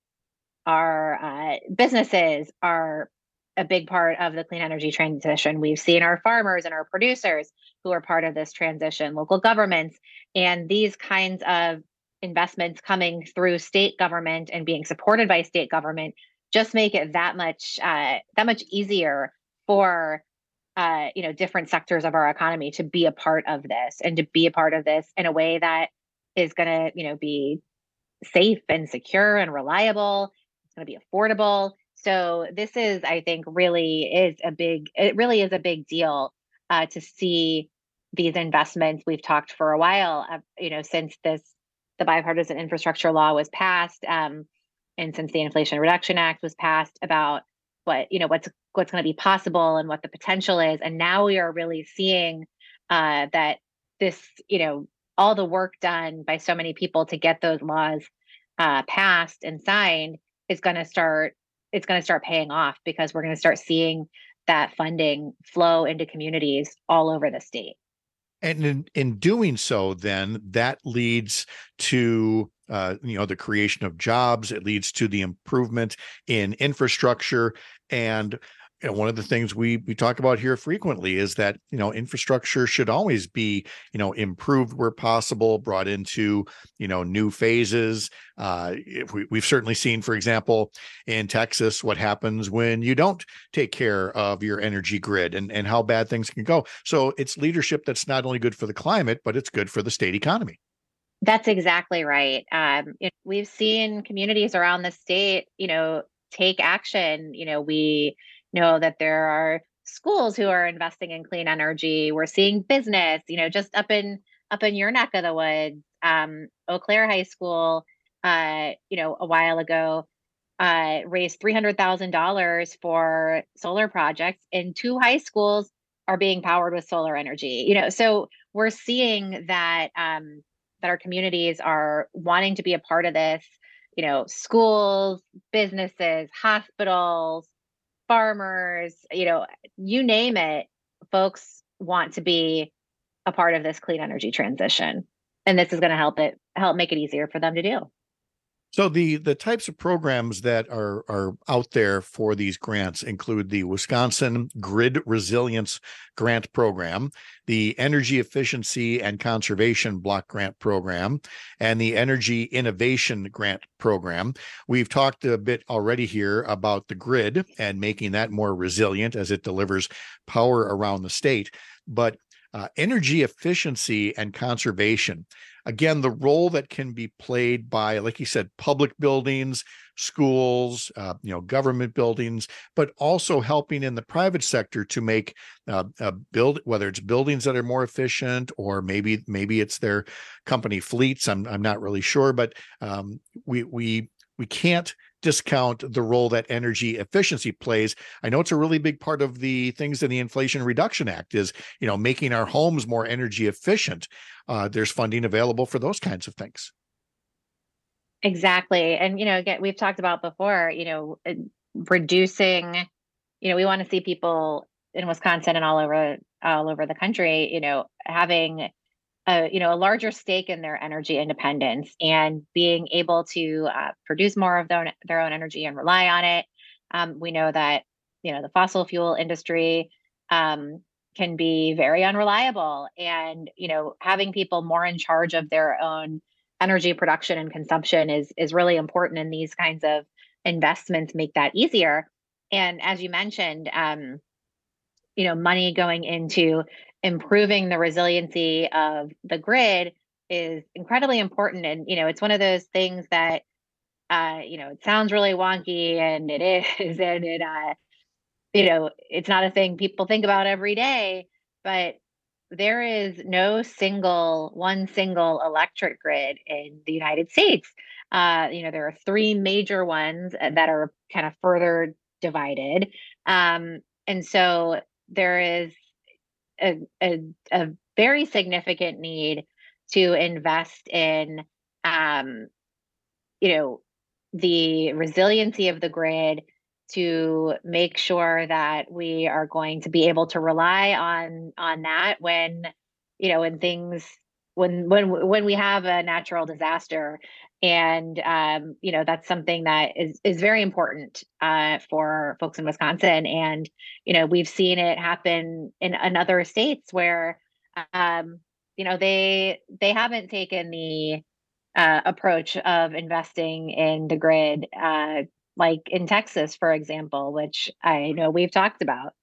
our uh, businesses are a big part of the clean energy transition. We've seen our farmers and our producers who are part of this transition, local governments, and these kinds of investments coming through state government and being supported by state government just make it that much uh, that much easier for uh, you know different sectors of our economy to be a part of this and to be a part of this in a way that is going to you know be safe and secure and reliable. It's going to be affordable. So this is, I think, really is a big. It really is a big deal uh, to see these investments. We've talked for a while, uh, you know, since this. The bipartisan infrastructure law was passed, um, and since the Inflation Reduction Act was passed, about what you know what's what's going to be possible and what the potential is, and now we are really seeing uh, that this you know all the work done by so many people to get those laws uh, passed and signed is going to start. It's going to start paying off because we're going to start seeing that funding flow into communities all over the state. And in, in doing so, then that leads to, uh, you know, the creation of jobs. It leads to the improvement in infrastructure. And you know, one of the things we we talk about here frequently is that, you know, infrastructure should always be, you know, improved where possible, brought into, you know, new phases. Uh, if we, we've certainly seen, for example, in Texas, what happens when you don't take care of your energy grid and, and how bad things can go. So it's leadership that's not only good for the climate, but it's good for the state economy. That's exactly right. Um, it, we've seen communities around the state, you know, take action. You know, we know that there are schools who are investing in clean energy. We're seeing business, you know, just up in up in your neck of the woods. Um, Eau Claire High School, uh, you know, a while ago, uh, raised three hundred thousand dollars for solar projects, and two high schools are being powered with solar energy. You know, so we're seeing that um, that our communities are wanting to be a part of this. You know, schools, businesses, hospitals, farmers, you know, you name it, folks want to be a part of this clean energy transition. And this is going to help it help make it easier for them to do. So the the types of programs that are are out there for these grants include the Wisconsin Grid Resilience Grant Program, the Energy Efficiency and Conservation Block Grant Program, and the Energy Innovation Grant Program. We've talked a bit already here about the grid and making that more resilient as it delivers power around the state. But uh, energy efficiency and conservation, again, the role that can be played by, like you said, public buildings, schools, uh, you know, government buildings, but also helping in the private sector to make uh, uh, build, whether it's buildings that are more efficient, or maybe maybe it's their company fleets. I'm I'm not really sure, but um, we we. we can't discount the role that energy efficiency plays. I know it's a really big part of the things in the Inflation Reduction Act is, you know, making our homes more energy efficient. Uh, there's funding available for those kinds of things. Exactly. And, you know, again, we've talked about before, you know, uh, reducing, you know, we want to see people in Wisconsin and all over, all over the country, you know, having a, you know, a larger stake in their energy independence and being able to uh, produce more of their, their own energy and rely on it. Um, we know that, you know, the fossil fuel industry um, can be very unreliable, and, you know, having people more in charge of their own energy production and consumption is is really important, and these kinds of investments make that easier. And as you mentioned, um, you know, money going into improving the resiliency of the grid is incredibly important. And, you know, it's one of those things that, uh, you know, it sounds really wonky, and it is, and it, uh, you know, it's not a thing people think about every day, but there is no single, one single electric grid in the United States. Uh, you know, there are three major ones that are kind of further divided. Um, and so there is a, a, a very significant need to invest in, um, you know, the resiliency of the grid, to make sure that we are going to be able to rely on on that when, you know, when things when when when we have a natural disaster. And um, you know, that's something that is is very important uh, for folks in Wisconsin. And, you know, we've seen it happen in, in other states where um, you know, they they haven't taken the uh, approach of investing in the grid, uh, like in Texas, for example, which I know we've talked about.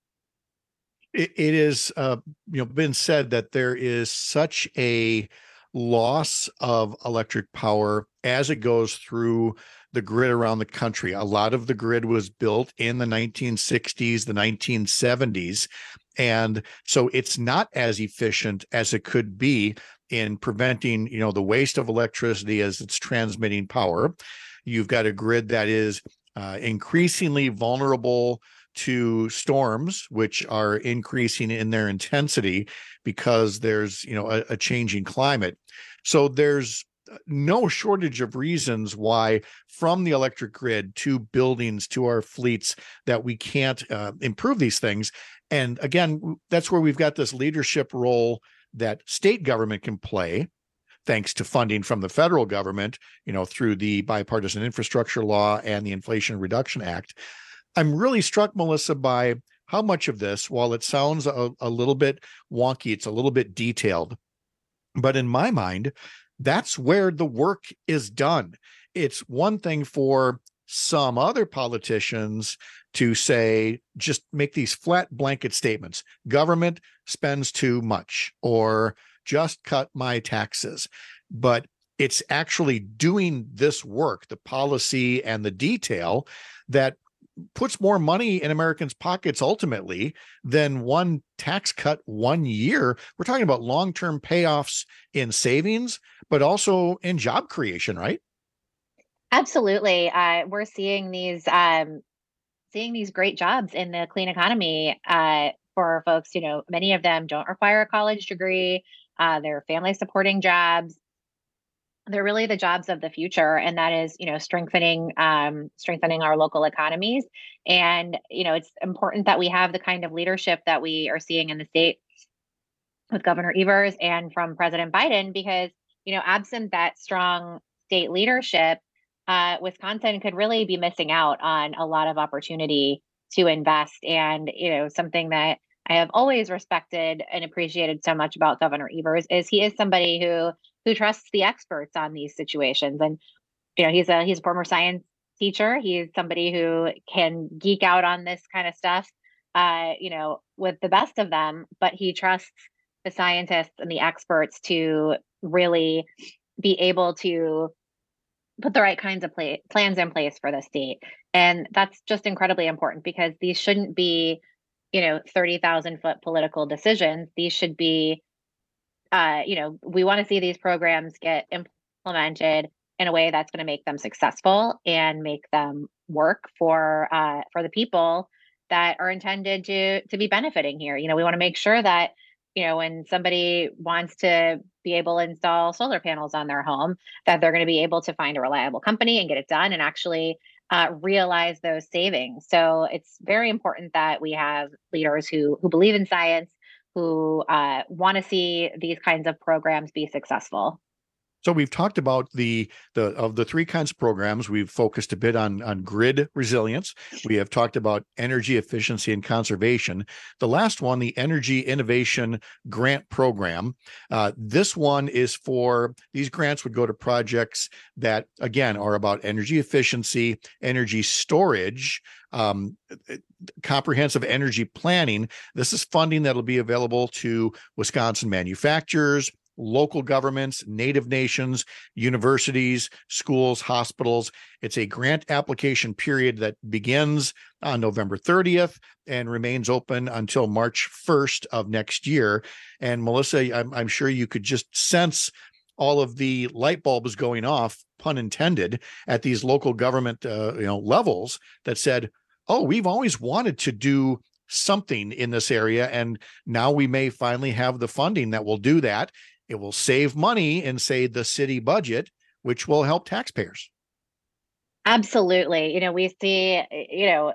It, it is, uh, you know, been said that there is such a loss of electric power as it goes through the grid around the country. A lot of the grid was built in the nineteen sixties, the nineteen seventies, and so it's not as efficient as it could be in preventing, you know, the waste of electricity as it's transmitting power. You've got a grid that is uh, increasingly vulnerable to storms, which are increasing in their intensity because there's, you know, a, a changing climate. So there's no shortage of reasons why, from the electric grid to buildings to our fleets, that we can't uh, improve these things. And again, that's where we've got this leadership role that state government can play, thanks to funding from the federal government, you know, through the bipartisan infrastructure law and the Inflation Reduction Act. I'm really struck, Melissa, by how much of this, while it sounds a, a little bit wonky, it's a little bit detailed, but in my mind, that's where the work is done. It's one thing for some other politicians to say, just make these flat blanket statements. Government spends too much, or just cut my taxes. But it's actually doing this work, the policy and the detail, that puts more money in Americans' pockets ultimately than one tax cut one year. We're talking about long-term payoffs in savings, but also in job creation, right? Absolutely. Uh, we're seeing these um, seeing these great jobs in the clean economy uh, for folks. You know, many of them don't require a college degree. Uh, they're family supporting jobs. They're really the jobs of the future, and that is, you know, strengthening um, strengthening our local economies. And, you know, it's important that we have the kind of leadership that we are seeing in the state with Governor Evers and from President Biden, because, you know, absent that strong state leadership, uh, Wisconsin could really be missing out on a lot of opportunity to invest. And, you know, something that I have always respected and appreciated so much about Governor Evers is he is somebody who who trusts the experts on these situations. And, you know, he's a he's a former science teacher. He's somebody who can geek out on this kind of stuff, uh, you know, with the best of them, but he trusts the scientists and the experts to really be able to put the right kinds of play, plans in place for the state. And that's just incredibly important, because these shouldn't be, you know, thirty thousand foot political decisions. These should be, uh, you know, we want to see these programs get implemented in a way that's going to make them successful and make them work for uh, for the people that are intended to to be benefiting here. You know, we want to make sure that, you know, when somebody wants to be able to install solar panels on their home, that they're going to be able to find a reliable company and get it done and actually uh, realize those savings. So it's very important that we have leaders who who believe in science, who uh, want to see these kinds of programs be successful. So we've talked about the the of the three kinds of programs. We've focused a bit on on grid resilience. We have talked about energy efficiency and conservation. The last one, the Energy Innovation Grant Program. Uh, this one is for, these grants would go to projects that, again, are about energy efficiency, energy storage, um, comprehensive energy planning. This is funding that will be available to Wisconsin manufacturers, local governments, native nations, universities, schools, hospitals. It's a grant application period that begins on November thirtieth and remains open until March first of next year. And Melissa, I'm, I'm sure you could just sense all of the light bulbs going off, pun intended, at these local government uh, you know, levels that said, oh, we've always wanted to do something in this area, and now we may finally have the funding that will do that. It will save money in, say, the city budget, which will help taxpayers. Absolutely. You know, we see, you know,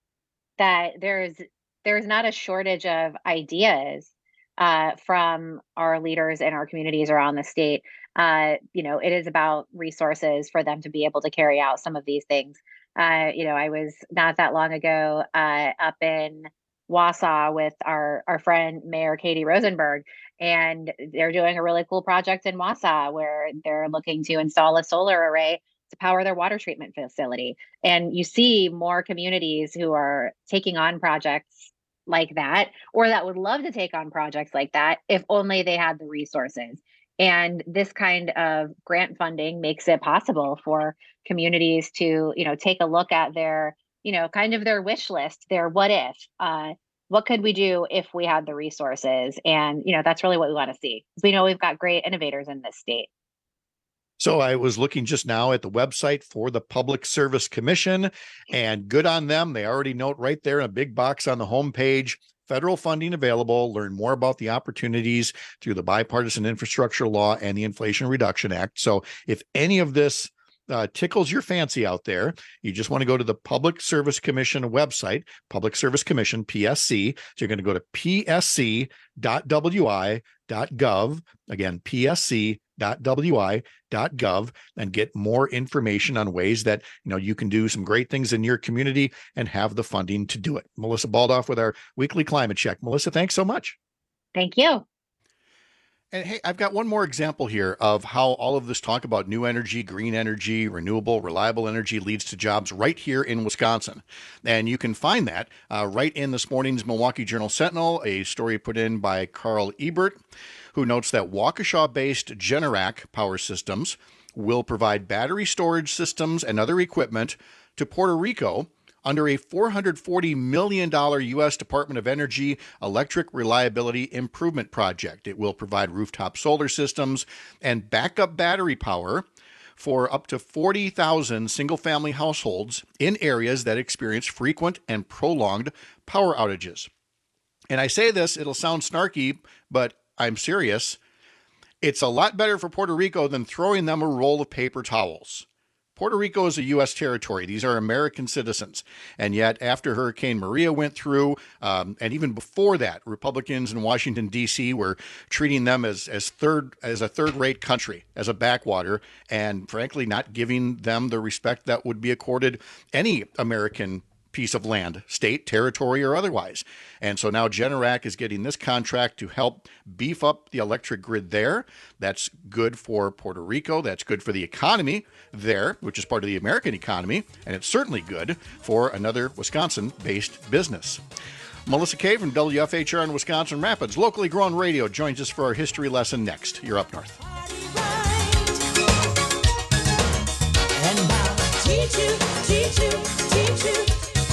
that there's there's not a shortage of ideas uh, from our leaders in our communities around the state. Uh, you know, it is about resources for them to be able to carry out some of these things. Uh, you know, I was not that long ago uh, up in Wausau with our our friend Mayor Katie Rosenberg, and they're doing a really cool project in Wausau where they're looking to install a solar array to power their water treatment facility. And you see more communities who are taking on projects like that, or that would love to take on projects like that if only they had the resources. And this kind of grant funding makes it possible for communities to, you know, take a look at their, you know, kind of their wish list, their what if, uh, what could we do if we had the resources? And, you know, that's really what we want to see, because we know we've got great innovators in this state. So I was looking just now at the website for the Public Service Commission, and good on them. They already note right there in a big box on the homepage, federal funding available. Learn more about the opportunities through the Bipartisan Infrastructure Law and the Inflation Reduction Act. So if any of this Uh, tickles your fancy out there, you just want to go to the Public Service Commission website, Public Service Commission, P S C. So you're going to go to p s c dot w i dot gov. Again, p s c dot w i dot gov, and get more information on ways that, you know, you can do some great things in your community and have the funding to do it. Melissa Baldoff with our weekly climate check. Melissa, thanks so much. Thank you. And hey, I've got one more example here of how all of this talk about new energy, green energy, renewable, reliable energy leads to jobs right here in Wisconsin. And you can find that uh, right in this morning's Milwaukee Journal Sentinel, a story put in by Carl Ebert, who notes that Waukesha-based Generac Power Systems will provide battery storage systems and other equipment to Puerto Rico under a four hundred forty million dollars U S Department of Energy Electric Reliability Improvement Project. It will provide rooftop solar systems and backup battery power for up to forty thousand single-family households in areas that experience frequent and prolonged power outages. And I say this, it'll sound snarky, but I'm serious. It's a lot better for Puerto Rico than throwing them a roll of paper towels. Puerto Rico is a U S territory. These are American citizens. And yet, after Hurricane Maria went through, um, and even before that, Republicans in Washington, D C were treating them as, as third as a third-rate country, as a backwater, and frankly, not giving them the respect that would be accorded any American piece of land, state, territory, or otherwise. And so now Generac is getting this contract to help beef up the electric grid there. That's good for Puerto Rico. That's good for the economy there, which is part of the American economy. And it's certainly good for another Wisconsin-based business. Melissa Kay from W F H R in Wisconsin Rapids, locally grown radio, joins us for our history lesson next. You're up north. And I'll teach you, teach you, teach you.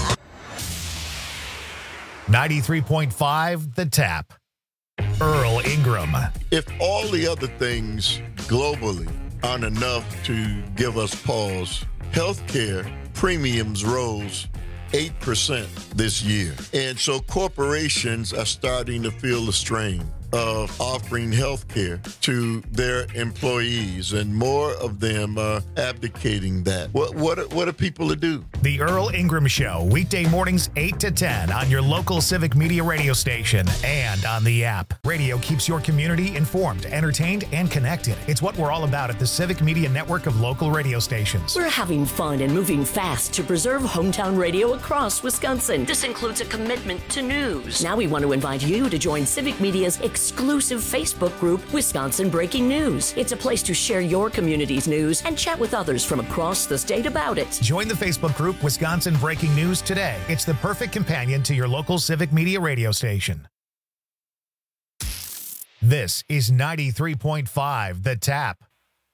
ninety-three point five The Tap. Earl Ingram. If all the other things globally aren't enough to give us pause. Healthcare premiums rose eight percent this year. And so corporations are starting to feel the strain of offering health care to their employees, and more of them are abdicating that. What what what are people to do? The Earl Ingram Show, weekday mornings eight to ten on your local Civic Media radio station and on the app. Radio keeps your community informed, entertained, and connected. It's what we're all about at the Civic Media network of local radio stations. We're having fun and moving fast to preserve hometown radio across Wisconsin. This includes a commitment to news. Now we want to invite you to join Civic Media's exclusive Facebook group, Wisconsin Breaking News. It's a place to share your community's news and chat with others from across the state about it. Join the Facebook group Wisconsin Breaking News today. It's the perfect companion to your local Civic Media radio station. This is ninety-three point five The Tap.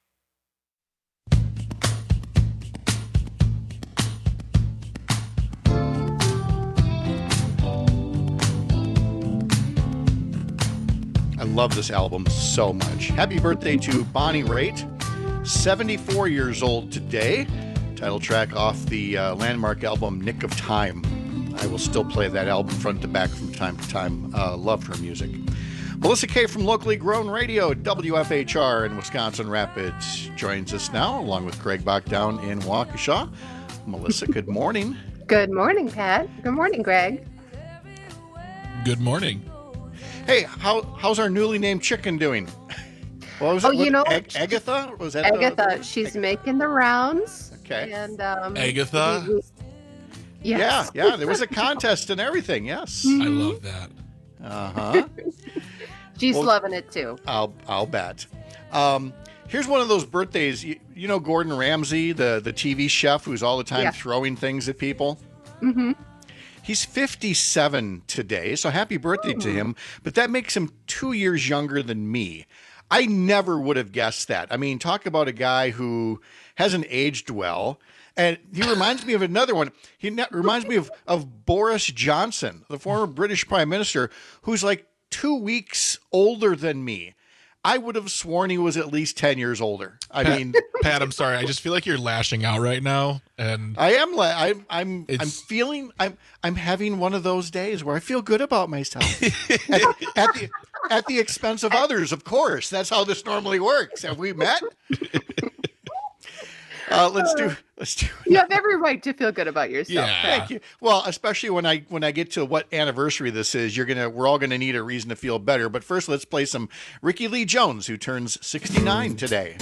I love this album so much. Happy birthday to Bonnie Raitt, seventy-four years old today. Title track off the uh, landmark album Nick of Time. I will still play that album front to back from time to time. Uh, love her music. Melissa Kay from Locally Grown Radio, W F H R in Wisconsin Rapids, joins us now, along with Greg Bach down in Waukesha. Melissa, good morning. Good morning, Pat. Good morning, Greg. Good morning. Hey, how how's our newly named chicken doing? What was Oh, it? you What, know, Ag- Agatha? Was that the- Agatha, she's making the rounds. Okay. And um, Agatha? we- we- yes. Yeah, yeah. There was a contest and everything. Yes. I love that. Uh huh. She's Well, loving it too. I'll I'll bet. Um, here's one of those birthdays. You, you know Gordon Ramsay, the the T V chef who's all the time Yeah. throwing things at people. Mm-hmm. He's fifty-seven today, so happy birthday to him. But that makes him two years younger than me. I never would have guessed that. I mean, talk about a guy who hasn't aged well. And he reminds me of another one. He ne- reminds me of, of Boris Johnson, the former British Prime Minister, who's like two weeks older than me. I would have sworn he was at least ten years older. I Pat, mean, Pat, I'm sorry. I just feel like you're lashing out right now, and I am. La- I'm. I'm. I'm It's- feeling. I'm. I'm having one of those days where I feel good about myself at, at the at the expense of others. Of course, that's how this normally works. Have we met? Uh, let's do. Let's do. You have every right to feel good about yourself. Pat. Thank you. Well, especially when I when I get to what anniversary this is, you're gonna we're all gonna need a reason to feel better. But first, let's play some Ricky Lee Jones, who turns sixty-nine today.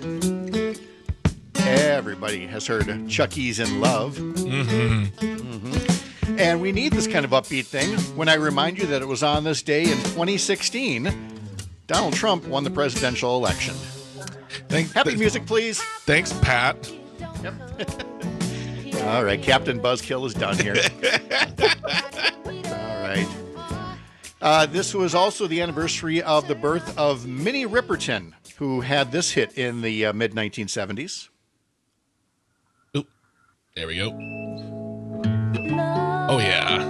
Everybody has heard Chucky's in Love. Mm-hmm. Mm-hmm. And we need this kind of upbeat thing when I remind you that it was on this day in twenty sixteen, Donald Trump won the presidential election. Thank, Happy music, please. Thanks, Pat. Yep. All right, Captain Buzzkill is done here. All right. Uh, this was also the anniversary of the birth of Minnie Riperton, who had this hit in the uh, mid nineteen seventies. Oop. There we go. Oh, yeah.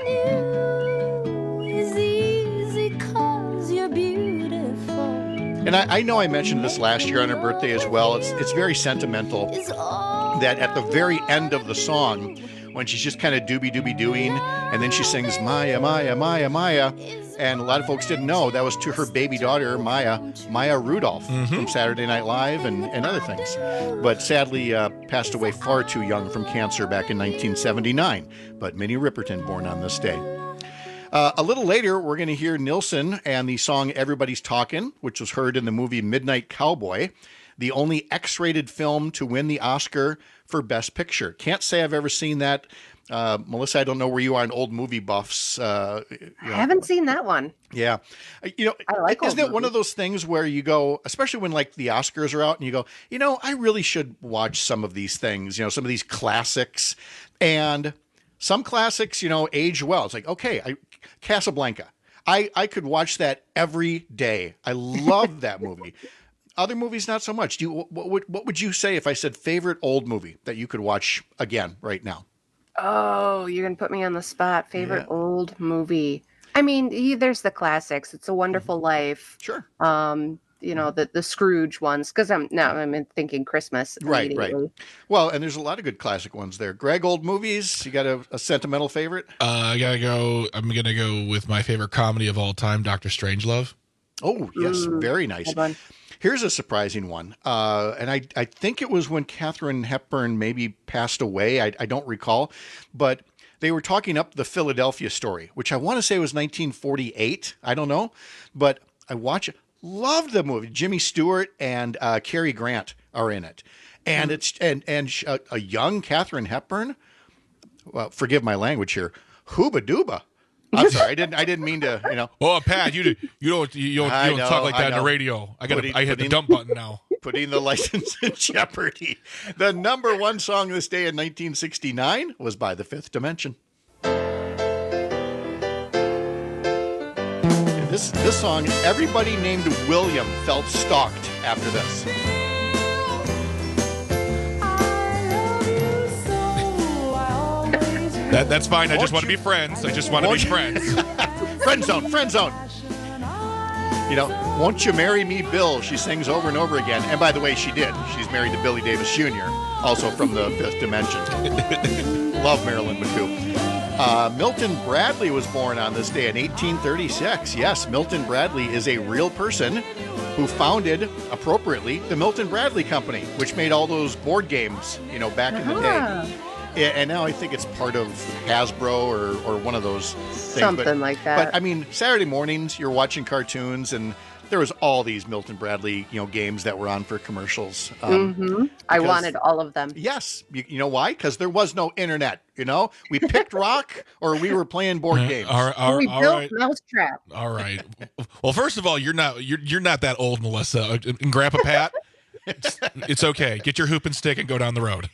And I, I know I mentioned this last year on her birthday as well. It's it's very sentimental that at the very end of the song, when she's just kind of doobie doobie doing, and then she sings Maya, Maya, Maya, Maya, and a lot of folks didn't know that was to her baby daughter, Maya, Maya Rudolph, Mm-hmm. from Saturday Night Live and, and other things. But sadly uh, passed away far too young from cancer back in nineteen seventy-nine. But Minnie Riperton born on this day. Uh, a little later, we're going to hear Nilsson and the song Everybody's Talkin', which was heard in the movie Midnight Cowboy, the only X-rated film to win the Oscar for Best Picture. Can't say I've ever seen that. Uh, Melissa, I don't know where you are in old movie buffs. Uh, you I know. haven't seen that one. Yeah. Uh, You know, I like isn't old it one of those things where you go, especially when like the Oscars are out and you go, you know, I really should watch some of these things, you know, some of these classics. And some classics, you know, age well. It's like, okay, I, Casablanca. I, I could watch that every day. I love that movie. Other movies, not so much. Do you, what would what would you say if I said favorite old movie that you could watch again right now? Oh, you're gonna put me on the spot. Favorite Yeah. old movie? I mean, y- there's the classics. It's a Wonderful Life. Sure. Um, you know, the, the Scrooge ones, because I'm now I'm thinking Christmas. Right, right. immediately. Well, and there's a lot of good classic ones there. Greg, old movies, you got a, a sentimental favorite? Uh, I gotta go. I'm gonna go with my favorite comedy of all time, Doctor Strangelove. Oh, yes, Mm, very nice. hold on. Here's a surprising one. Uh, and I, I think it was when Katharine Hepburn maybe passed away. I, I don't recall. But they were talking up the Philadelphia Story, which I want to say was nineteen forty-eight. I don't know. But I watch it. Loved the movie. Jimmy Stewart and uh, Cary Grant are in it. And Mm. it's and, and sh- a, a young Katharine Hepburn. Well, forgive my language here. Hooba dooba. I'm sorry. I didn't. I didn't mean to. You know. Oh, Pat, you you don't you don't, I you don't know, talk like I that on the know. radio. I got Putting- I hit the putting- dump button now. Putting the license in jeopardy. The number one song this day in nineteen sixty-nine was by The Fifth Dimension. And This this song, everybody named William felt stalked after this. That that's fine. I just Won't want to be friends. I just want to be won't you- friends. Friend zone, friend zone. You know, won't you marry me, Bill? She sings over and over again. And by the way, she did. She's married to Billy Davis Junior, also from The Fifth Dimension. Love Marilyn McCoo. Uh, Milton Bradley was born on this day in eighteen thirty-six. Yes, Milton Bradley is a real person who founded, appropriately, the Milton Bradley Company, which made all those board games, you know, back in the Ah. day. Yeah, and now I think it's part of Hasbro or, or one of those things. Something but, like that. But I mean, Saturday mornings, you're watching cartoons, and there was all these Milton Bradley, you know, games that were on for commercials. Um, hmm I because- wanted all of them. Yes, you, you know why? Because there was no internet. You know, we picked rock or we were playing board games. All right, all, we all built right, Mousetrap. all right. Well, first of all, you're not you're you're not that old, Melissa and Grandpa Pat. It's, it's okay. Get your hoop and stick and go down the road.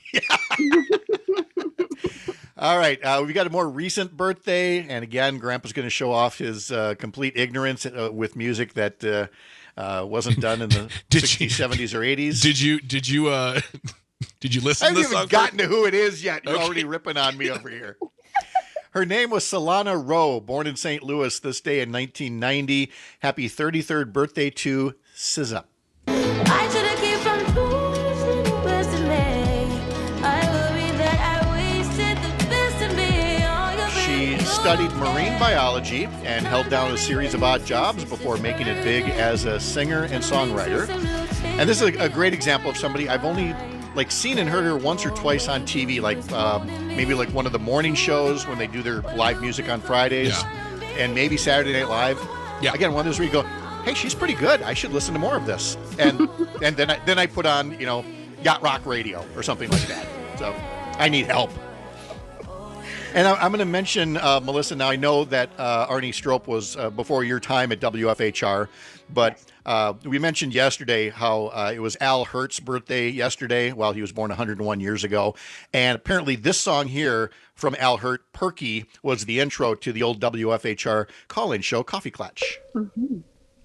All right, uh, we got a more recent birthday, and again, Grandpa's going to show off his uh, complete ignorance uh, with music that uh, uh, wasn't done in the Did sixties, you- seventies, or eighties. Did you did you uh did you I listen to haven't this even song? gotten to who it is yet. You're Okay. already ripping on me over here. Her name was Solana Rowe, born in Saint Louis this day in nineteen ninety. Happy thirty-third birthday to S Z A. I should have kept from losing the best of me. I worry that I wasted the best of me. Oh, you She baby, studied marine biology and held down a series of odd jobs before making it big as a singer and songwriter. And this is a, a great example of somebody I've only like seen and heard her once or twice on T V, like um, maybe like one of the morning shows when they do their live music on Fridays, and maybe Saturday Night Live. Yeah. Again, one of those where you go, "Hey, she's pretty good. I should listen to more of this." And and then I, then I put on you know Yacht Rock Radio or something like that. So I need help. And I- I'm going to mention, uh, Melissa, now I know that uh, Arnie Strope was uh, before your time at W F H R, but uh, we mentioned yesterday how uh, it was Al Hurt's birthday yesterday. Well, he was born one hundred one years ago. And apparently this song here from Al Hurt, Perky, was the intro to the old W F H R call-in show, Coffee Clutch. Mhm.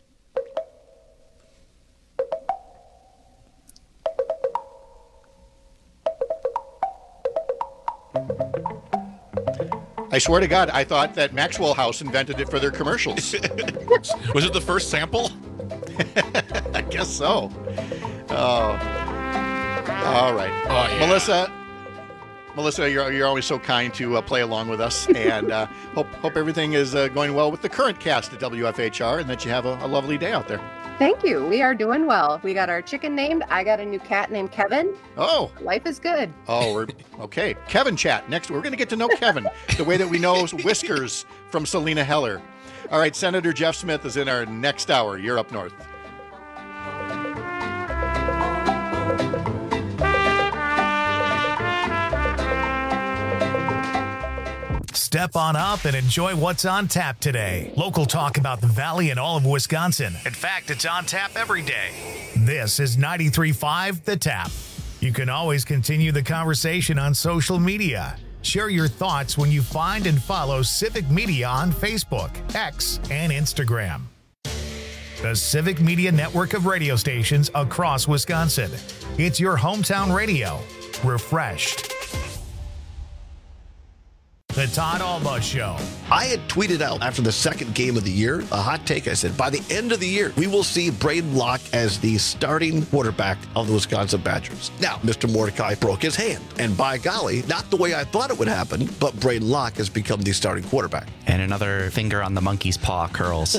I swear to God, I thought that Maxwell House invented it for their commercials. Was it the first sample? I guess so. Oh. All right. Oh, yeah. Melissa, Melissa, you're, you're always so kind to uh, play along with us, and uh, hope hope everything is uh, going well with the current cast at W F H R, and that you have a, a lovely day out there. Thank you. We are doing well. We got our chicken named. I got a new cat named Kevin. Oh, Life is good. oh, we're okay. Kevin chat next. We're going to get to know Kevin the way that we know Whiskers from Selena Heller. All right, Senator Jeff Smith is in our next hour. You're up north. Step on up and enjoy what's on tap today. Local talk about the Valley and all of Wisconsin. In fact, it's on tap every day. This is ninety-three point five The Tap. You can always continue the conversation on social media. Share your thoughts when you find and follow Civic Media on Facebook, X, and Instagram. The Civic Media network of radio stations across Wisconsin. It's your hometown radio. Refreshed. The The Todd Alba Show. I had tweeted out after the second game of the year, a hot take. I said, by the end of the year, we will see Braden Locke as the starting quarterback of the Wisconsin Badgers. Now, Mister Mordecai broke his hand. And by golly, not the way I thought it would happen, but Braden Locke has become the starting quarterback. And another finger on the monkey's paw curls.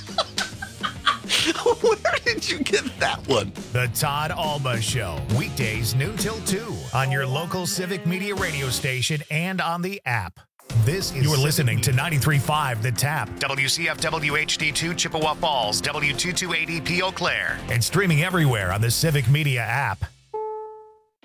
Where did you get that one? The Todd Alba Show. Weekdays noon till two on your local Civic Media radio station and on the app. This is You're listening to ninety-three point five The Tap, W C F W H D two Chippewa Falls, W two two eight E P Eau Claire, and streaming everywhere on the Civic Media app.